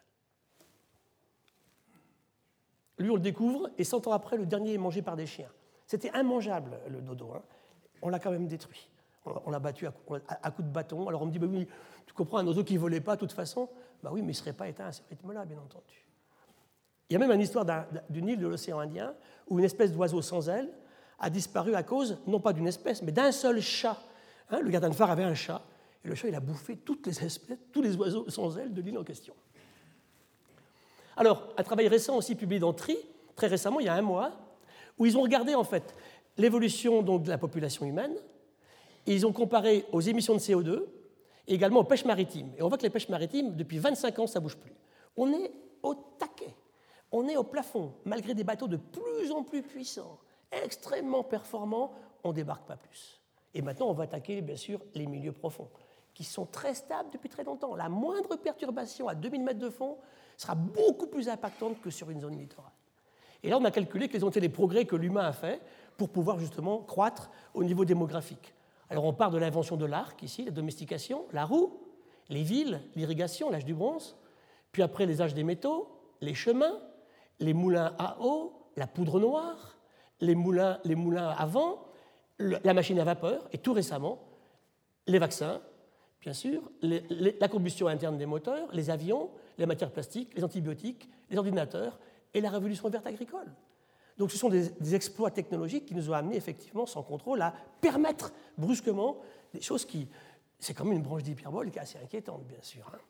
B: Lui, on le découvre, et 100 ans après, le dernier est mangé par des chiens. C'était immangeable, le dodo. Hein. On l'a quand même détruit. On l'a battu à coups de bâton. Alors on me dit, bah oui, tu comprends, un oiseau qui ne volait pas, de toute façon. Bah oui, mais il ne serait pas éteint à ce rythme-là, bien entendu. Il y a même une histoire d'une île de l'océan Indien où une espèce d'oiseau sans ailes a disparu à cause, non pas d'une espèce, mais d'un seul chat. Hein, le gardien de phare avait un chat, et le chat, il a bouffé toutes les espèces, tous les oiseaux sans ailes de l'île en question. Alors, un travail récent aussi publié dans TRI, très récemment, il y a un mois, où ils ont regardé en fait l'évolution donc, de la population humaine, et ils ont comparé aux émissions de CO2 et également aux pêches maritimes. Et on voit que les pêches maritimes, depuis 25 ans, ça ne bouge plus. On est au taquet, on est au plafond, malgré des bateaux de plus en plus puissants, extrêmement performants, on ne débarque pas plus. Et maintenant, on va attaquer, bien sûr, les milieux profonds, qui sont très stables depuis très longtemps. La moindre perturbation à 2000 mètres de fond sera beaucoup plus impactante que sur une zone littorale. Et là, on a calculé quels ont été les progrès que l'humain a fait pour pouvoir justement croître au niveau démographique. Alors on part de l'invention de l'arc, ici, la domestication, la roue, les villes, l'irrigation, l'âge du bronze, puis après les âges des métaux, les chemins, les moulins à eau, la poudre noire, les moulins à vent, la machine à vapeur, et tout récemment, les vaccins, bien sûr, la combustion interne des moteurs, les avions, les matières plastiques, les antibiotiques, les ordinateurs et la révolution verte agricole. Donc ce sont des exploits technologiques qui nous ont amenés effectivement, sans contrôle, à permettre brusquement des choses qui... C'est quand même une branche d'hyperbole qui est assez inquiétante, bien sûr. Hein.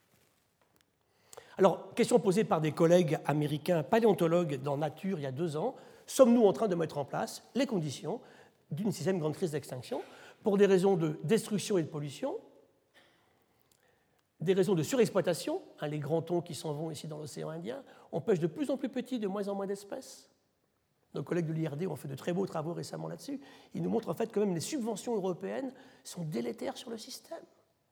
B: Alors, question posée par des collègues américains paléontologues dans Nature il y a 2 ans. Sommes-nous en train de mettre en place les conditions d'une 6e grande crise d'extinction pour des raisons de destruction et de pollution, des raisons de surexploitation, hein, les grands thons qui s'en vont ici dans l'océan Indien, on pêche de plus en plus petits, de moins en moins d'espèces. Nos collègues de l'IRD ont fait de très beaux travaux récemment là-dessus. Ils nous montrent en fait que même les subventions européennes sont délétères sur le système.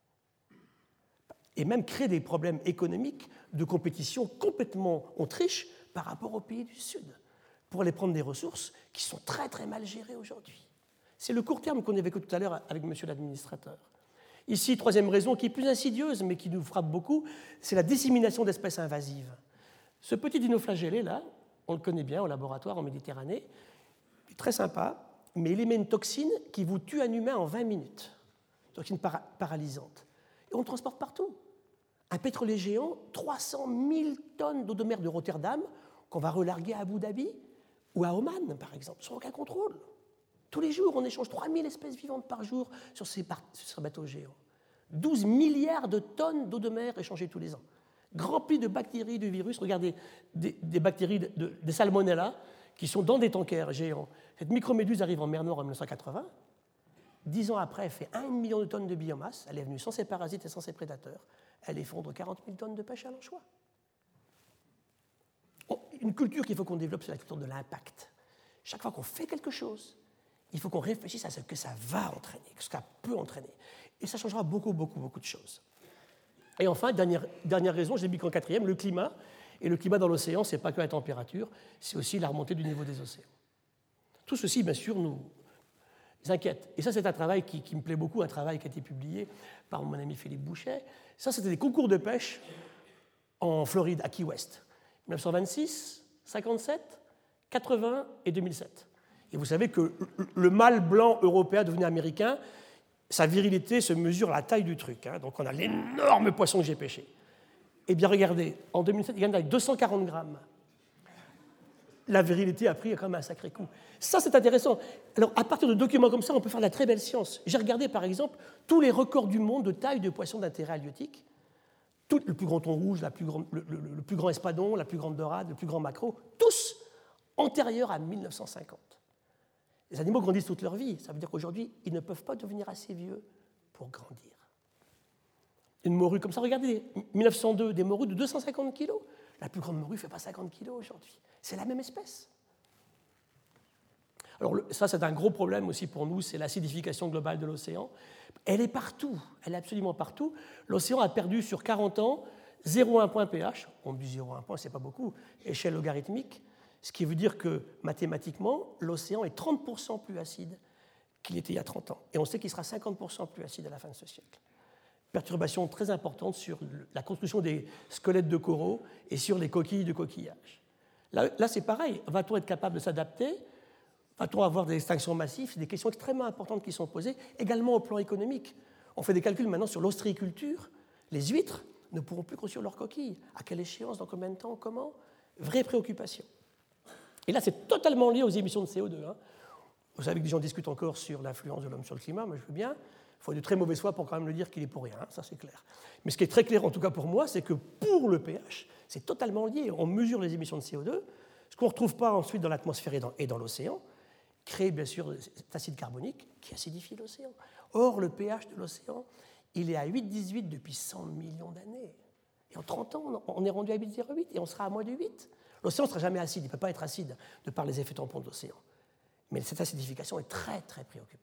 B: Et même créent des problèmes économiques de compétition complètement en triche par rapport aux pays du Sud, pour aller prendre des ressources qui sont très très mal gérées aujourd'hui. C'est le court terme qu'on évoquait tout à l'heure avec monsieur l'administrateur. Ici, 3e raison qui est plus insidieuse mais qui nous frappe beaucoup, c'est la dissémination d'espèces invasives. Ce petit dinoflagellé là, on le connaît bien au laboratoire en Méditerranée, il est très sympa, mais il émet une toxine qui vous tue un humain en 20 minutes, toxine paralysante. Et on le transporte partout. Un pétrolier géant, 300 000 tonnes d'eau de mer de Rotterdam, qu'on va relarguer à Abu Dhabi ou à Oman, par exemple, sans aucun contrôle. Tous les jours, on échange 3000 espèces vivantes par jour sur ces bateaux géants. 12 milliards de tonnes d'eau de mer échangées tous les ans. Remplis de bactéries, de virus. Regardez, des bactéries, des salmonella, qui sont dans des tankers géants. Cette microméduse arrive en mer Noire en 1980. 10 ans après, elle fait 1 million de tonnes de biomasse. Elle est venue sans ses parasites et sans ses prédateurs. Elle effondre 40 000 tonnes de pêche à l'anchois. Une culture qu'il faut qu'on développe, c'est la culture de l'impact. Chaque fois qu'on fait quelque chose, il faut qu'on réfléchisse à ce que ça va entraîner, ce que ça peut entraîner. Et ça changera beaucoup, beaucoup, beaucoup de choses. Et enfin, dernière raison, je l'ai mis qu'en 4e, le climat. Et le climat dans l'océan, ce n'est pas que la température, c'est aussi la remontée du niveau des océans. Tout ceci, bien sûr, nous inquiète. Et ça, c'est un travail qui me plaît beaucoup, un travail qui a été publié par mon ami Philippe Bouchet. Ça, c'était des concours de pêche en Floride, à Key West. 1926, 57, 80 et 2007. Et vous savez que le mâle blanc européen devenu américain, sa virilité se mesure à la taille du truc. Hein. Donc on a l'énorme poisson que j'ai pêché. Eh bien regardez, en 2007, il gagne avec 240 grammes. La virilité a pris quand même un sacré coup. Ça, c'est intéressant. Alors, à partir de documents comme ça, on peut faire de la très belle science. J'ai regardé, par exemple, tous les records du monde de taille de poissons d'intérêt halieutique. Le plus grand thon rouge, le plus grand espadon, la plus grande dorade, le plus grand maquereau, tous antérieurs à 1950. Les animaux grandissent toute leur vie. Ça veut dire qu'aujourd'hui, ils ne peuvent pas devenir assez vieux pour grandir. Une morue comme ça, regardez, 1902, des morues de 250 kg. La plus grande morue ne fait pas 50 kg aujourd'hui. C'est la même espèce. Alors ça, c'est un gros problème aussi pour nous, c'est l'acidification globale de l'océan. Elle est partout, elle est absolument partout. L'océan a perdu sur 40 ans 0,1 point pH, on me dit 0,1 point, c'est pas beaucoup, échelle logarithmique, ce qui veut dire que mathématiquement, l'océan est 30% plus acide qu'il était il y a 30 ans. Et on sait qu'il sera 50% plus acide à la fin de ce siècle. Perturbation très importante sur la construction des squelettes de coraux et sur les coquilles de coquillages. Là c'est pareil. Va-t-on être capable de s'adapter? Va-t-on avoir des extinctions massives? C'est des questions extrêmement importantes qui sont posées, également au plan économique. On fait des calculs maintenant sur l'ostréiculture. Les huîtres ne pourront plus construire leurs coquilles. À quelle échéance? Dans combien de temps? Comment? Vraie préoccupation. Et là, c'est totalement lié aux émissions de CO2. Vous savez que des gens discutent encore sur l'influence de l'homme sur le climat, moi je veux bien. Il faut de très mauvaise foi pour quand même le dire qu'il est pour rien, ça c'est clair. Mais ce qui est très clair, en tout cas pour moi, c'est que pour le pH, c'est totalement lié. On mesure les émissions de CO2, ce qu'on ne retrouve pas ensuite dans l'atmosphère et dans l'océan, crée bien sûr cet acide carbonique qui acidifie l'océan. Or, le pH de l'océan, il est à 8,18 depuis 100 millions d'années. Et en 30 ans, on est rendu à 8,08 et on sera à moins de 8. L'océan ne sera jamais acide, il ne peut pas être acide de par les effets tampons de l'océan. Mais cette acidification est très, très préoccupante.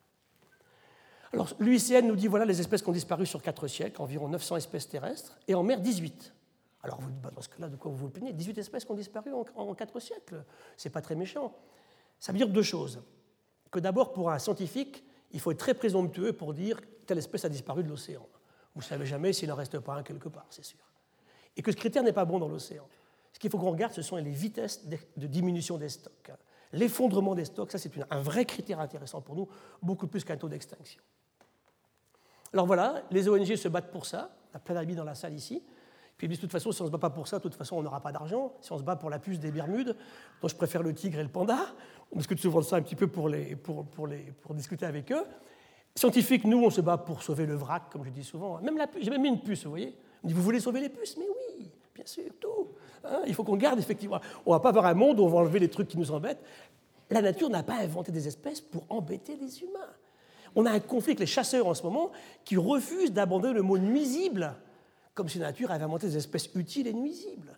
B: Alors, l'UICN nous dit, voilà les espèces qui ont disparu sur 4 siècles, environ 900 espèces terrestres, et en mer, 18. Alors, vous dites, dans ce cas-là, de quoi vous vous plaignez? 18 espèces qui ont disparu en 4 siècles, c'est pas très méchant. Ça veut dire 2 choses. Que d'abord, pour un scientifique, il faut être très présomptueux pour dire telle espèce a disparu de l'océan. Vous ne savez jamais s'il n'en reste pas un quelque part, c'est sûr. Et que ce critère n'est pas bon dans l'océan. Ce qu'il faut qu'on regarde, ce sont les vitesses de diminution des stocks. L'effondrement des stocks, ça c'est un vrai critère intéressant pour nous, beaucoup plus qu'un taux d'extinction. Alors voilà, les ONG se battent pour ça, il y a plein d'amis dans la salle ici, puis ils disent de toute façon, si on ne se bat pas pour ça, de toute façon on n'aura pas d'argent, si on se bat pour la puce des Bermudes, dont je préfère le tigre et le panda, on discute souvent de ça un petit peu pour discuter avec eux. Scientifiques, nous, on se bat pour sauver le vrac, comme je dis souvent, même la puce, j'ai même mis une puce, vous voyez. On dit, vous voulez sauver les puces? Mais oui, bien sûr, tout. Il faut qu'on garde effectivement. On ne va pas avoir un monde où on va enlever les trucs qui nous embêtent. La nature n'a pas inventé des espèces pour embêter les humains. On a un conflit avec les chasseurs en ce moment qui refusent d'abandonner le mot nuisible, comme si la nature avait inventé des espèces utiles et nuisibles.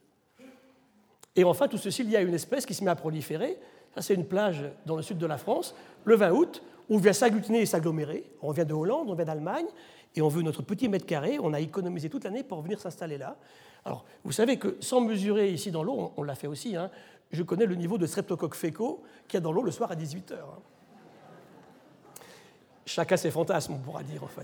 B: Et enfin, tout ceci, il y a une espèce qui se met à proliférer. Ça, c'est une plage dans le sud de la France, le 20 août, où on vient s'agglutiner et s'agglomérer. On vient de Hollande, on vient d'Allemagne, et on veut notre petit mètre carré. On a économisé toute l'année pour venir s'installer là. Alors, vous savez que sans mesurer ici dans l'eau, on l'a fait aussi, je connais le niveau de streptocoques fécaux qu'il y a dans l'eau le soir à 18h. Chacun ses fantasmes, on pourra dire en fait.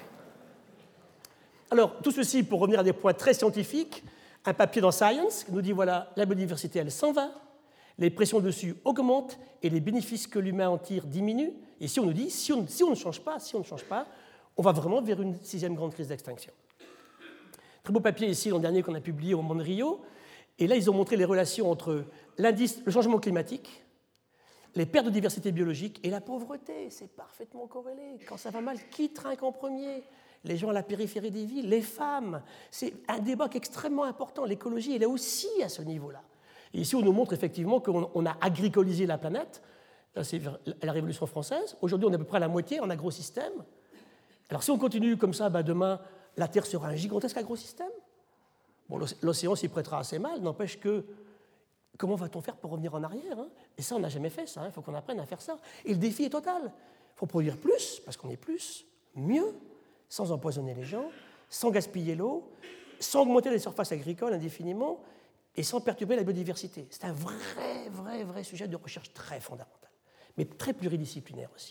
B: Alors, tout ceci pour revenir à des points très scientifiques. Un papier dans Science nous dit, voilà, la biodiversité, elle s'en va, les pressions dessus augmentent et les bénéfices que l'humain en tire diminuent. Et ici, on nous dit, si on ne change pas, on va vraiment vers une 6e grande crise d'extinction. Très beau papier ici, l'an dernier, qu'on a publié au moment de Rio. Et là, ils ont montré les relations entre le changement climatique, les pertes de diversité biologique et la pauvreté. C'est parfaitement corrélé. Quand ça va mal, qui trinque en premier? Les gens à la périphérie des villes, les femmes. C'est un débat qui est extrêmement important. L'écologie, elle est aussi à ce niveau-là. Et ici, on nous montre effectivement qu'on a agricolisé la planète. C'est la Révolution française. Aujourd'hui, on est à peu près à la moitié en agrosystème. Alors, si on continue comme ça, demain, la Terre sera un gigantesque agrosystème. Bon, l'océan s'y prêtera assez mal, n'empêche que comment va-t-on faire pour revenir en arrière? Et ça, on n'a jamais fait ça, il faut qu'on apprenne à faire ça. Et le défi est total. Il faut produire plus, parce qu'on est plus, mieux, sans empoisonner les gens, sans gaspiller l'eau, sans augmenter les surfaces agricoles indéfiniment et sans perturber la biodiversité. C'est un vrai sujet de recherche très fondamental, mais très pluridisciplinaire aussi.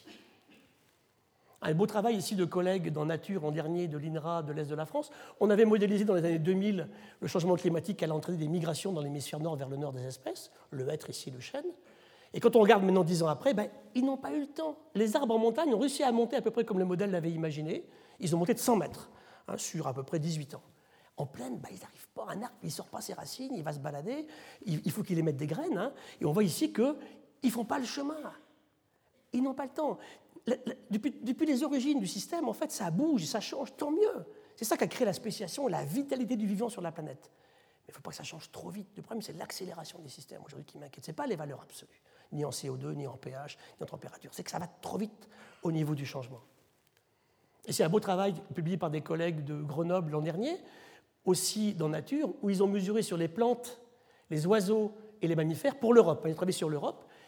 B: Un beau travail ici de collègues dans Nature en dernier de l'INRA de l'Est de la France. On avait modélisé dans les années 2000 le changement climatique qui allait entraîner des migrations dans l'hémisphère nord vers le nord des espèces, le hêtre ici, le chêne. Et quand on regarde maintenant 10 ans après, ils n'ont pas eu le temps. Les arbres en montagne ont réussi à monter à peu près comme le modèle l'avait imaginé. Ils ont monté de 100 mètres sur à peu près 18 ans. En plaine, ils n'arrivent pas. Un arbre, il ne sort pas ses racines, il va se balader, il faut qu'il émette des graines. Et on voit ici qu'ils ne font pas le chemin. Ils n'ont pas le temps. Depuis les origines du système, en fait, ça bouge, ça change, tant mieux. C'est ça qui a créé la spéciation, la vitalité du vivant sur la planète. Mais il ne faut pas que ça change trop vite. Le problème, c'est l'accélération des systèmes aujourd'hui qui m'inquiète. Ce n'est pas les valeurs absolues, ni en CO2, ni en pH, ni en température. C'est que ça va trop vite au niveau du changement. Et c'est un beau travail publié par des collègues de Grenoble l'an dernier, aussi dans Nature, où ils ont mesuré sur les plantes, les oiseaux et les mammifères pour l'Europe. Ils ont travaillé sur l'Europe.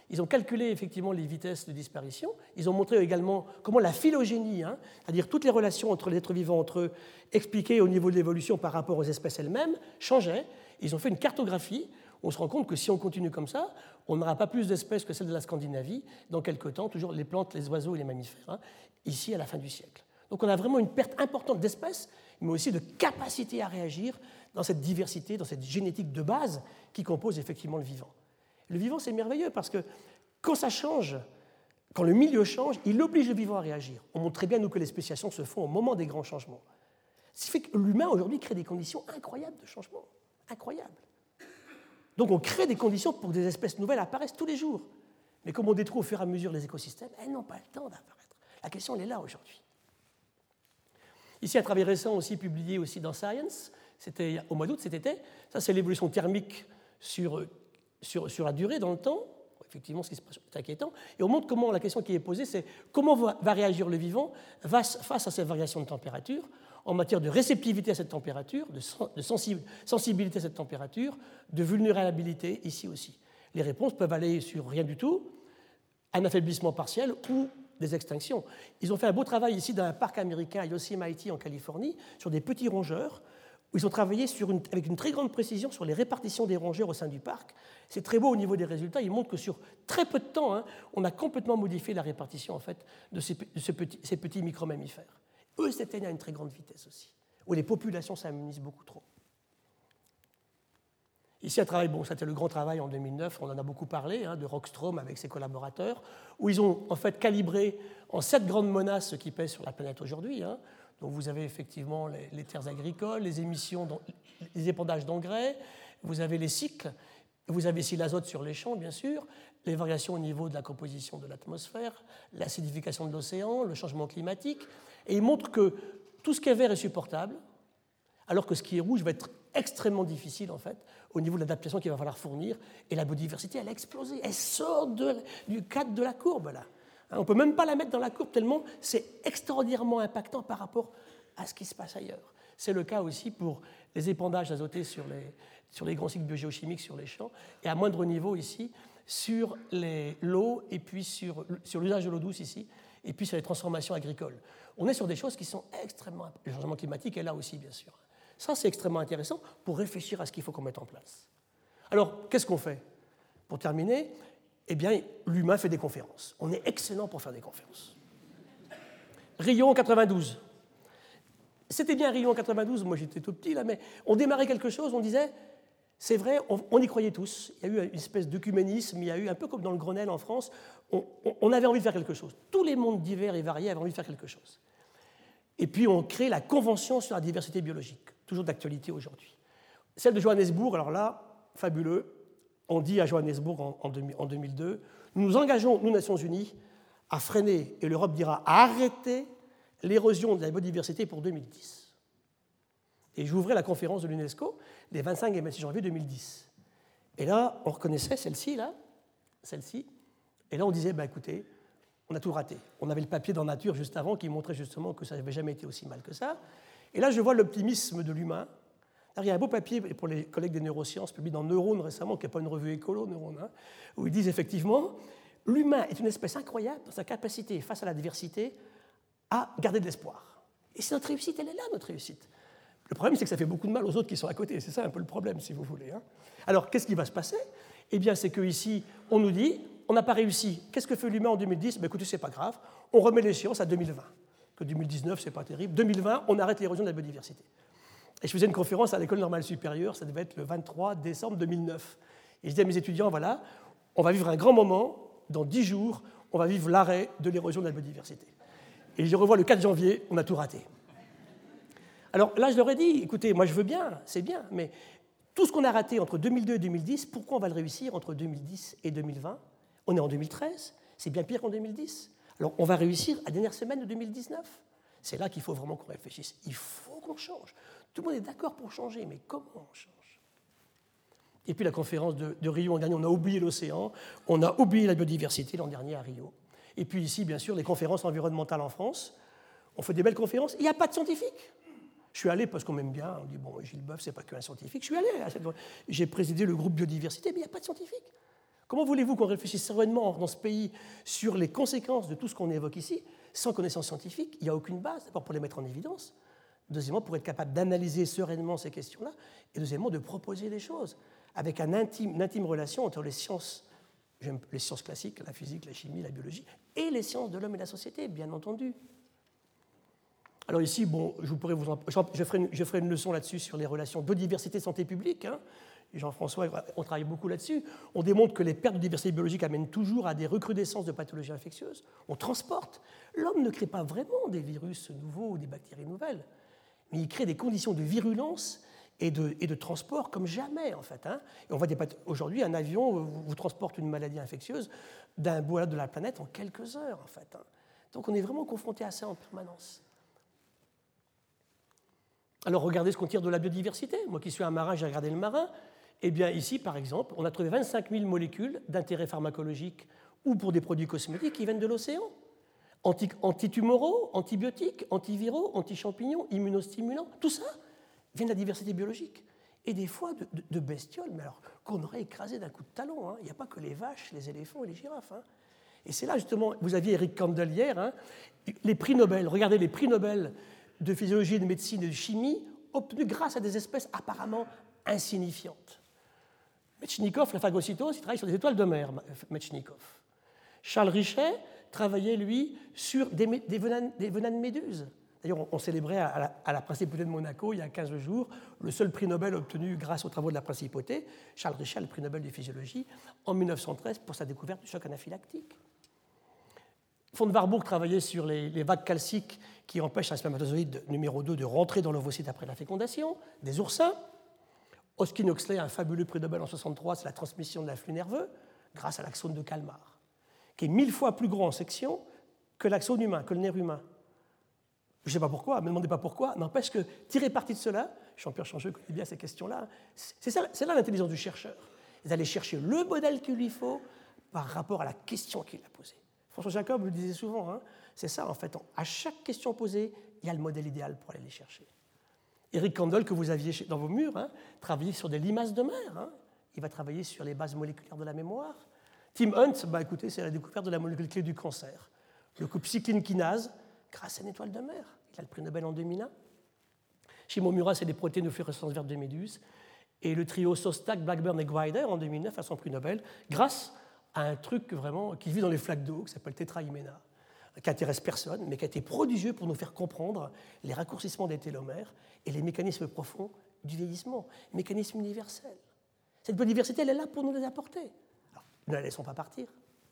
B: Ils ont calculé effectivement les vitesses de disparition. Ils ont montré également comment la phylogénie, c'est-à-dire toutes les relations entre les êtres vivants entre eux, expliquées au niveau de l'évolution par rapport aux espèces elles-mêmes, changeaient. Ils ont fait une cartographie. On se rend compte que si on continue comme ça, on n'aura pas plus d'espèces que celles de la Scandinavie dans quelques temps, toujours les plantes, les oiseaux et les mammifères, ici à la fin du siècle. Donc on a vraiment une perte importante d'espèces, mais aussi de capacité à réagir dans cette diversité, dans cette génétique de base qui compose effectivement le vivant. Le vivant, c'est merveilleux parce que quand ça change, quand le milieu change, il oblige le vivant à réagir. On montre très bien, nous, que les spéciations se font au moment des grands changements. Ce qui fait que l'humain, aujourd'hui, crée des conditions incroyables de changement. Incroyables. Donc on crée des conditions pour que des espèces nouvelles apparaissent tous les jours. Mais comme on détruit au fur et à mesure les écosystèmes, elles n'ont pas le temps d'apparaître. La question, elle est là aujourd'hui. Ici, un travail récent aussi publié aussi dans Science, c'était au mois d'août cet été. Ça, c'est l'évolution thermique sur la durée, dans le temps. Effectivement, ce qui se passe est inquiétant. Et on montre comment la question qui est posée, c'est comment va réagir le vivant face à cette variation de température en matière de réceptivité à cette température, de sensibilité à cette température, de vulnérabilité ici aussi. Les réponses peuvent aller sur rien du tout, un affaiblissement partiel ou des extinctions. Ils ont fait un beau travail ici dans un parc américain à Yosemite en Californie sur des petits rongeurs où ils ont travaillé avec une très grande précision sur les répartitions des rongeurs au sein du parc. C'est très beau au niveau des résultats. Ils montrent que sur très peu de temps, on a complètement modifié la répartition en fait, de ces petits micro-mammifères. Eux s'éteignent à une très grande vitesse aussi, où les populations s'amenuisent beaucoup trop. Ici, un travail, c'était le grand travail en 2009, on en a beaucoup parlé, de Rockstrom avec ses collaborateurs, où ils ont en fait calibré en 7 grandes menaces ce qui pèse sur la planète aujourd'hui. Donc vous avez effectivement les terres agricoles, les émissions, les épandages d'engrais, vous avez les cycles, vous avez ici l'azote sur les champs, bien sûr, les variations au niveau de la composition de l'atmosphère, l'acidification de l'océan, le changement climatique. Et il montre que tout ce qui est vert est supportable, alors que ce qui est rouge va être extrêmement difficile, en fait, au niveau de l'adaptation qu'il va falloir fournir. Et la biodiversité, elle a explosé. Elle sort du cadre de la courbe, là. On ne peut même pas la mettre dans la courbe tellement c'est extraordinairement impactant par rapport à ce qui se passe ailleurs. C'est le cas aussi pour les épandages azotés sur les grands cycles biogéochimiques sur les champs, et à moindre niveau ici, sur l'eau, et puis sur l'usage de l'eau douce ici, et puis sur les transformations agricoles. On est sur des choses qui sont extrêmement... Le changement climatique est là aussi, bien sûr. Ça, c'est extrêmement intéressant pour réfléchir à ce qu'il faut qu'on mette en place. Alors, qu'est-ce qu'on fait? Pour terminer, eh bien, l'humain fait des conférences. On est excellent pour faire des conférences. Rio en 92. C'était bien Rio en 92, moi j'étais tout petit là, mais on démarrait quelque chose, on disait, c'est vrai, on y croyait tous. Il y a eu une espèce d'œcuménisme, il y a eu un peu comme dans le Grenelle en France, on avait envie de faire quelque chose. Tous les mondes divers et variés avaient envie de faire quelque chose. Et puis on crée la Convention sur la diversité biologique, toujours d'actualité aujourd'hui. Celle de Johannesburg, alors là, fabuleux. On dit à Johannesburg en 2002, nous nous engageons, nous, Nations Unies, à freiner, et l'Europe dira, à arrêter l'érosion de la biodiversité pour 2010. Et j'ouvrais la conférence de l'UNESCO les 25 et 26 janvier 2010. Et là, on reconnaissait celle-ci, et là on disait, écoutez, on a tout raté. On avait le papier dans Nature juste avant qui montrait justement que ça n'avait jamais été aussi mal que ça. Et là, je vois l'optimisme de l'humain. Alors, il y a un beau papier pour les collègues des neurosciences, publié dans Neurone récemment, qui n'est pas une revue écolo, Neurone, où ils disent effectivement, l'humain est une espèce incroyable dans sa capacité, face à la diversité, à garder de l'espoir. Et c'est notre réussite, elle est là, notre réussite. Le problème, c'est que ça fait beaucoup de mal aux autres qui sont à côté. C'est ça un peu le problème, si vous voulez. Alors, qu'est-ce qui va se passer? Eh bien, c'est qu'ici, on nous dit, on n'a pas réussi. Qu'est-ce que fait l'humain en 2010? Écoutez, c'est pas grave, on remet l'échéance à 2020. Que 2019, c'est pas terrible. 2020, on arrête l'érosion de la biodiversité. Et je faisais une conférence à l'École normale supérieure, ça devait être le 23 décembre 2009. Et je disais à mes étudiants, voilà, on va vivre un grand moment, dans 10 jours, on va vivre l'arrêt de l'érosion de la biodiversité. Et je revois le 4 janvier, on a tout raté. Alors là, je leur ai dit, écoutez, moi je veux bien, c'est bien, mais tout ce qu'on a raté entre 2002 et 2010, pourquoi on va le réussir entre 2010 et 2020? On est en 2013, c'est bien pire qu'en 2010. Alors on va réussir à la dernière semaine de 2019. C'est là qu'il faut vraiment qu'on réfléchisse. Il faut qu'on change. Tout le monde est d'accord pour changer, mais comment on change? Et puis la conférence de Rio en dernier, on a oublié l'océan, on a oublié la biodiversité l'an dernier à Rio. Et puis ici, bien sûr, les conférences environnementales en France. On fait des belles conférences, il n'y a pas de scientifiques. Je suis allé parce qu'on m'aime bien, on dit, bon, Gilles Boeuf, c'est pas qu'un scientifique. Je suis allé, j'ai présidé le groupe biodiversité, mais il n'y a pas de scientifiques. Comment voulez-vous qu'on réfléchisse sereinement dans ce pays sur les conséquences de tout ce qu'on évoque ici, sans connaissance scientifique? Il n'y a aucune base, d'abord pour les mettre en évidence, deuxièmement pour être capable d'analyser sereinement ces questions-là, et deuxièmement de proposer des choses, avec une intime relation entre les sciences classiques, la physique, la chimie, la biologie, et les sciences de l'homme et de la société, bien entendu. Alors ici, bon, je ferai une leçon là-dessus sur les relations biodiversité-santé publique. Jean-François, on travaille beaucoup là-dessus. On démontre que les pertes de diversité biologique amènent toujours à des recrudescences de pathologies infectieuses. On transporte. L'homme ne crée pas vraiment des virus nouveaux ou des bactéries nouvelles, mais il crée des conditions de virulence et de transport comme jamais, en fait. Et on voit aujourd'hui, un avion vous transporte une maladie infectieuse d'un bout à l'autre de la planète en quelques heures, en fait. Donc on est vraiment confronté à ça en permanence. Alors regardez ce qu'on tire de la biodiversité. Moi qui suis un marin, j'ai regardé le marin. Eh bien ici, par exemple, on a trouvé 25 000 molécules d'intérêt pharmacologique ou pour des produits cosmétiques qui viennent de l'océan. Antitumoraux, antibiotiques, antiviraux, antichampignons, immunostimulants, tout ça vient de la diversité biologique. Et des fois de bestioles, mais alors qu'on aurait écrasé d'un coup de talon. Il n'y a pas que les vaches, les éléphants et les girafes. Et c'est là justement, vous aviez Eric Kandel hier, les prix Nobel. Regardez les prix Nobel de physiologie, de médecine et de chimie obtenus grâce à des espèces apparemment insignifiantes. Metchnikov, la phagocytose, il travaille sur des étoiles de mer, Metchnikov. Charles Richet travaillait, lui, sur des venin de méduses. D'ailleurs, on célébrait à la Principauté de Monaco, il y a 15 jours, le seul prix Nobel obtenu grâce aux travaux de la Principauté. Charles Richet a le prix Nobel de physiologie en 1913 pour sa découverte du choc anaphylactique. Von Warburg travaillait sur les vagues calciques qui empêchent un spermatozoïde numéro 2 de rentrer dans l'ovocyte après la fécondation, des oursins. Hoskin Huxley a un fabuleux prix Nobel en 1963, c'est la transmission de l'afflux nerveux, grâce à l'axone de Kalmar, qui est 1000 fois plus gros en section que l'axone humain, que le nerf humain. Je ne sais pas pourquoi, ne me demandez pas pourquoi, n'empêche que tirer parti de cela, Jean-Pierre Changeux connaît bien ces questions-là, c'est là l'intelligence du chercheur. C'est d'aller chercher le modèle qu'il lui faut par rapport à la question qu'il a posée. François Jacob le disait souvent, c'est ça en fait, à chaque question posée, il y a le modèle idéal pour aller les chercher. Eric Kandel, que vous aviez dans vos murs, travaillait sur des limaces de mer, il va travailler sur les bases moléculaires de la mémoire. Tim Hunt, écoutez, c'est la découverte de la molécule clé du cancer. Le couple cycline kinase, grâce à une étoile de mer, il a le prix Nobel en 2001. Shimomura, c'est des protéines de fluorescence verte de méduses. Et le trio Szostak, Blackburn et Greider en 2009 a son prix Nobel, grâce à un truc vraiment qui vit dans les flaques d'eau, qui s'appelle tétrahyména, qui intéresse personne, mais qui a été prodigieux pour nous faire comprendre les raccourcissements des télomères et les mécanismes profonds du vieillissement, mécanismes universels. Cette biodiversité, elle est là pour nous les apporter. Alors, ne la laissons pas partir.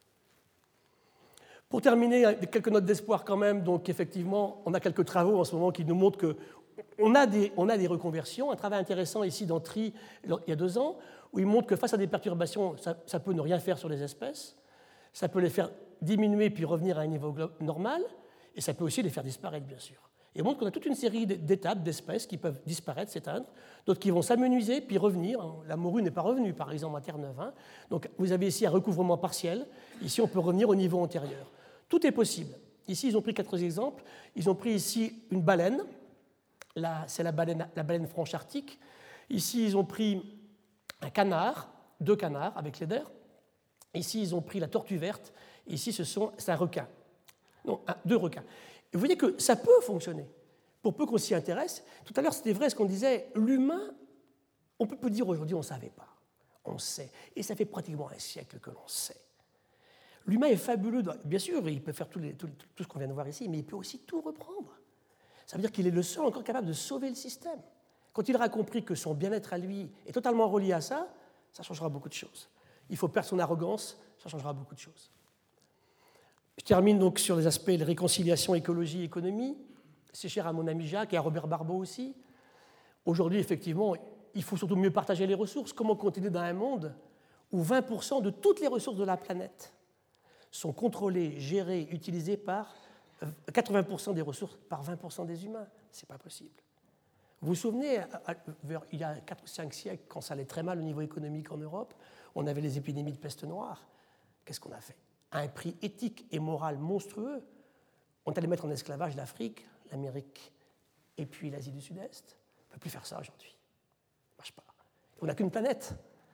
B: Pour terminer, quelques notes d'espoir quand même. Donc, effectivement, on a quelques travaux en ce moment qui nous montrent qu'on a des reconversions. Un travail intéressant ici d'Antry, il y a 2 ans, où il montre que face à des perturbations, ça peut ne rien faire sur les espèces, ça peut les faire diminuer puis revenir à un niveau normal, et ça peut aussi les faire disparaître, bien sûr. Et il montre qu'on a toute une série d'étapes, d'espèces qui peuvent disparaître, s'éteindre, d'autres qui vont s'amenuiser puis revenir. La morue n'est pas revenue, par exemple, en Terre-Neuve. Donc vous avez ici un recouvrement partiel. Ici, on peut revenir au niveau antérieur. Tout est possible. Ici, ils ont pris 4 exemples. Ils ont pris ici une baleine. Là, c'est la baleine franche arctique. Ici, ils ont pris un canard, 2 canards avec l'aider. Ici, ils ont pris la tortue verte. Ici, c'est un requin. Non, 2 requins. Et vous voyez que ça peut fonctionner, pour peu qu'on s'y intéresse. Tout à l'heure, c'était vrai ce qu'on disait, l'humain, on peut dire aujourd'hui on ne savait pas. On sait. Et ça fait pratiquement un siècle que l'on sait. L'humain est fabuleux. Bien sûr, il peut faire tout ce qu'on vient de voir ici, mais il peut aussi tout reprendre. Ça veut dire qu'il est le seul encore capable de sauver le système. Quand il aura compris que son bien-être à lui est totalement relié à ça, ça changera beaucoup de choses. Il faut perdre son arrogance, ça changera beaucoup de choses. Je termine donc sur les aspects de réconciliation, écologie, économie. C'est cher à mon ami Jacques et à Robert Barbeau aussi. Aujourd'hui, effectivement, il faut surtout mieux partager les ressources. Comment continuer dans un monde où 20% de toutes les ressources de la planète sont contrôlées, gérées, utilisées par 80% des ressources par 20% des humains? Ce n'est pas possible. Vous vous souvenez, il y a 4 ou 5 siècles, quand ça allait très mal au niveau économique en Europe, on avait les épidémies de peste noire. Qu'est-ce qu'on a fait? À un prix éthique et moral monstrueux, on allait mettre en esclavage l'Afrique, l'Amérique et puis l'Asie du Sud-Est. On ne peut plus faire ça aujourd'hui. Ça ne marche pas. On n'a qu'une planète.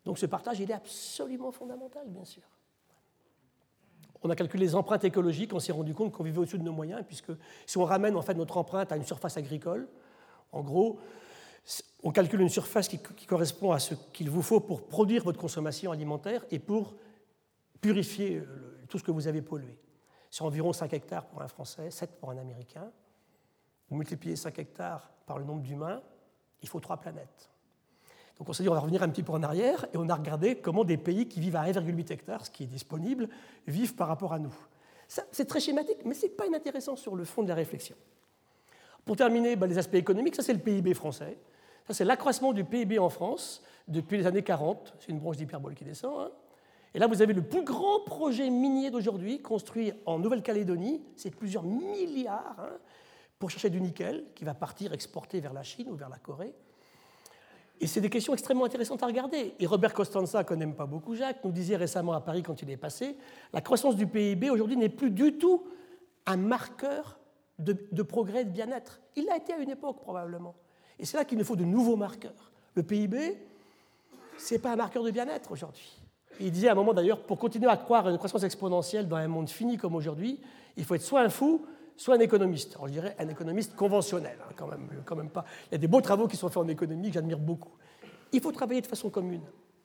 B: Donc ce partage, il est absolument fondamental, bien sûr. On a calculé les empreintes écologiques, on s'est rendu compte qu'on vivait au-dessus de nos moyens, puisque si on ramène en fait notre empreinte à une surface agricole, en gros, on calcule une surface qui correspond à ce qu'il vous faut pour produire votre consommation alimentaire et pour purifier tout ce que vous avez pollué. C'est environ 5 hectares pour un Français, 7 pour un Américain. Vous multipliez 5 hectares par le nombre d'humains, il faut 3 planètes. Donc on s'est dit, on va revenir un petit peu en arrière, et on a regardé comment des pays qui vivent à 1,8 hectares, ce qui est disponible, vivent par rapport à nous. C'est très schématique, mais ce n'est pas inintéressant sur le fond de la réflexion. Pour terminer, les aspects économiques, ça c'est le PIB français. Ça c'est l'accroissement du PIB en France depuis les années 40. C'est une branche d'hyperbole qui descend. Hein. Et là, vous avez le plus grand projet minier d'aujourd'hui, construit en Nouvelle-Calédonie. C'est plusieurs milliards pour chercher du nickel, qui va partir exporter vers la Chine ou vers la Corée. Et c'est des questions extrêmement intéressantes à regarder. Et Robert Costanza, qu'on n'aime pas beaucoup, Jacques, nous disait récemment à Paris, quand il est passé, la croissance du PIB aujourd'hui n'est plus du tout un marqueur de progrès et de bien-être. Il l'a été à une époque, probablement. Et c'est là qu'il nous faut de nouveaux marqueurs. Le PIB, ce n'est pas un marqueur de bien-être aujourd'hui. Il disait à un moment d'ailleurs, pour continuer à croire à une croissance exponentielle dans un monde fini comme aujourd'hui, il faut être soit un fou, soit un économiste. Alors je dirais un économiste conventionnel, quand même pas. Il y a des beaux travaux qui sont faits en économie que j'admire beaucoup. Il faut travailler de façon commune.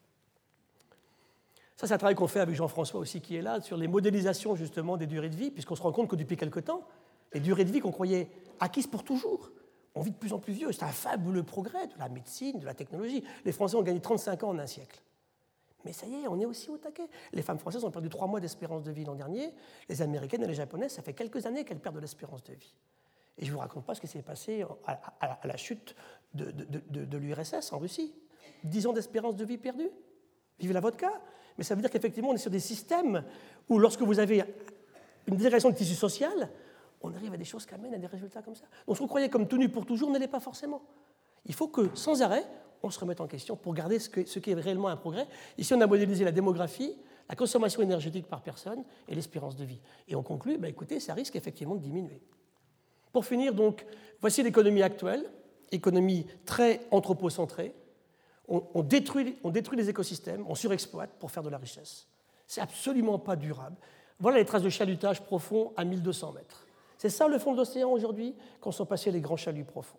B: Ça, c'est un travail qu'on fait avec Jean-François aussi, qui est là, sur les modélisations justement des durées de vie, puisqu'on se rend compte que depuis quelque temps, les durées de vie qu'on croyait acquises pour toujours, on vit de plus en plus vieux. C'est un fabuleux progrès de la médecine, de la technologie. Les Français ont gagné 35 ans en un siècle. Mais ça y est, on est aussi au taquet. Les femmes françaises ont perdu 3 mois d'espérance de vie l'an dernier. Les Américaines et les Japonaises, ça fait quelques années qu'elles perdent de l'espérance de vie. Et je ne vous raconte pas ce qui s'est passé à la chute de l'URSS en Russie. 10 ans d'espérance de vie perdue. Vive la vodka. Mais ça veut dire qu'effectivement, on est sur des systèmes où lorsque vous avez une dégradation du tissu social, on arrive à des choses qui amènent à des résultats comme ça. Donc ce qu'on croyait comme tenu pour toujours ne l'est pas forcément. Il faut que, sans arrêt, on se remette en question pour garder ce qui est réellement un progrès. Ici, on a modélisé la démographie, la consommation énergétique par personne et l'espérance de vie. Et on conclut, écoutez, ça risque effectivement de diminuer. Pour finir, donc, voici l'économie actuelle, économie très anthropocentrée. On détruit les écosystèmes, on surexploite pour faire de la richesse. C'est absolument pas durable. Voilà les traces de chalutage profond à 1200 mètres. C'est ça le fond de l'océan aujourd'hui, quand sont passés les grands chaluts profonds.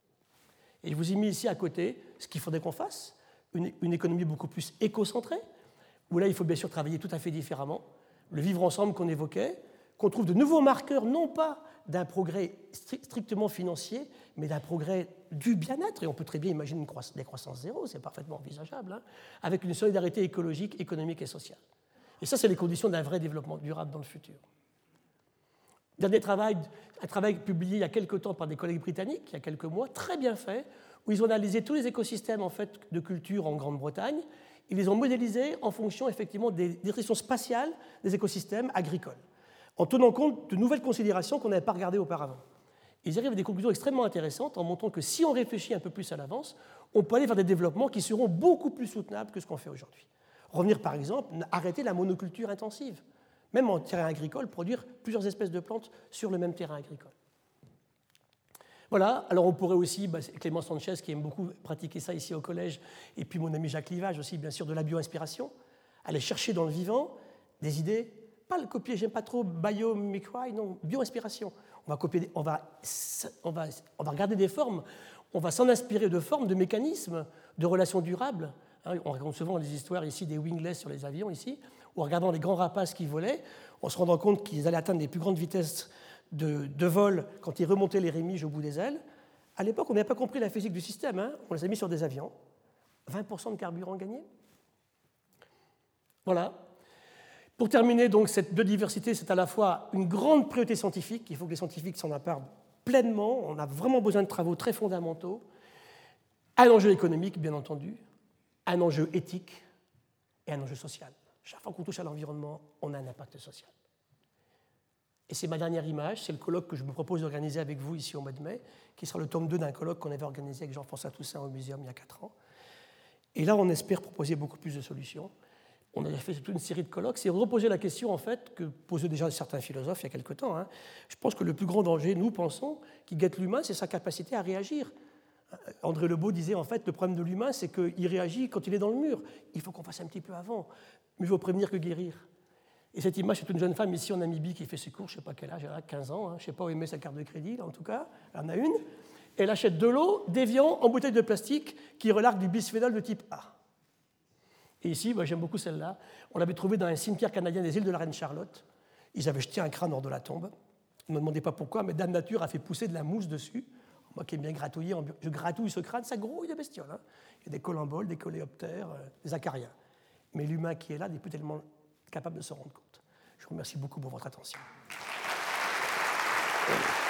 B: Et je vous ai mis ici à côté ce qu'il faudrait qu'on fasse, une économie beaucoup plus éco-centrée, où là, il faut bien sûr travailler tout à fait différemment, le vivre ensemble qu'on évoquait, qu'on trouve de nouveaux marqueurs, non pas d'un progrès strictement financier, mais d'un progrès du bien-être. Et on peut très bien imaginer des croissances zéro, c'est parfaitement envisageable, avec une solidarité écologique, économique et sociale. Et ça, c'est les conditions d'un vrai développement durable dans le futur. Dernier travail, un travail publié il y a quelques temps par des collègues britanniques, il y a quelques mois, très bien fait, où ils ont analysé tous les écosystèmes en fait, de culture en Grande-Bretagne. Ils les ont modélisés en fonction effectivement des directions spatiales des écosystèmes agricoles, en tenant compte de nouvelles considérations qu'on n'avait pas regardées auparavant. Ils arrivent à des conclusions extrêmement intéressantes en montrant que si on réfléchit un peu plus à l'avance, on peut aller vers des développements qui seront beaucoup plus soutenables que ce qu'on fait aujourd'hui. Revenir par exemple, arrêter la monoculture intensive. Même en terrain agricole, produire plusieurs espèces de plantes sur le même terrain agricole. Voilà, alors on pourrait aussi, Clément Sanchez qui aime beaucoup pratiquer ça ici au collège, et puis mon ami Jacques Livage aussi, bien sûr, de la bio-inspiration, aller chercher dans le vivant des idées, pas le copier, j'aime pas trop biomimicry, non, bio-inspiration. On va regarder des formes, on va s'en inspirer de formes, de mécanismes, de relations durables. On raconte souvent les histoires ici des wingless sur les avions ici, ou en regardant les grands rapaces qui volaient, en se rendant compte qu'ils allaient atteindre les plus grandes vitesses de vol quand ils remontaient les rémiges au bout des ailes. À l'époque, on n'avait pas compris la physique du système. On les a mis sur des avions. 20% de carburant gagné. Voilà. Pour terminer, donc, cette biodiversité, c'est à la fois une grande priorité scientifique. Il faut que les scientifiques s'en emparent pleinement. On a vraiment besoin de travaux très fondamentaux. Un enjeu économique, bien entendu. Un enjeu éthique et un enjeu social. Chaque fois qu'on touche à l'environnement, on a un impact social. Et c'est ma dernière image, c'est le colloque que je me propose d'organiser avec vous ici au mois de mai, qui sera le tome 2 d'un colloque qu'on avait organisé avec Jean-François Toussaint au Muséum il y a 4 ans. Et là, on espère proposer beaucoup plus de solutions. On a fait toute une série de colloques. C'est reposer la question, en fait, que posaient déjà certains philosophes il y a quelque temps. Je pense que le plus grand danger, nous pensons, qui guette l'humain, c'est sa capacité à réagir. André Lebeau disait, en fait, le problème de l'humain, c'est qu'il réagit quand il est dans le mur. Il faut qu'on fasse un petit peu avant. Mieux vaut prévenir que guérir. Et cette image, c'est une jeune femme ici en Namibie qui fait ses cours, je ne sais pas quel âge, elle a 15 ans, je ne sais pas où elle met sa carte de crédit, là, en tout cas, elle en a une. Elle achète de l'eau, d'Évian, en bouteille de plastique, qui relargue du bisphénol de type A. Et ici, j'aime beaucoup celle-là, on l'avait trouvée dans un cimetière canadien des îles de la Reine-Charlotte. Ils avaient jeté un crâne hors de la tombe. Ne me demandez pas pourquoi, mais Dame Nature a fait pousser de la mousse dessus. Moi qui aime bien gratouiller, je gratouille ce crâne, ça grouille de bestioles. Hein. Il y a des colamboles, des coléoptères, des acariens. Mais l'humain qui est là n'est plus tellement capable de s'en rendre compte. Je vous remercie beaucoup pour votre attention.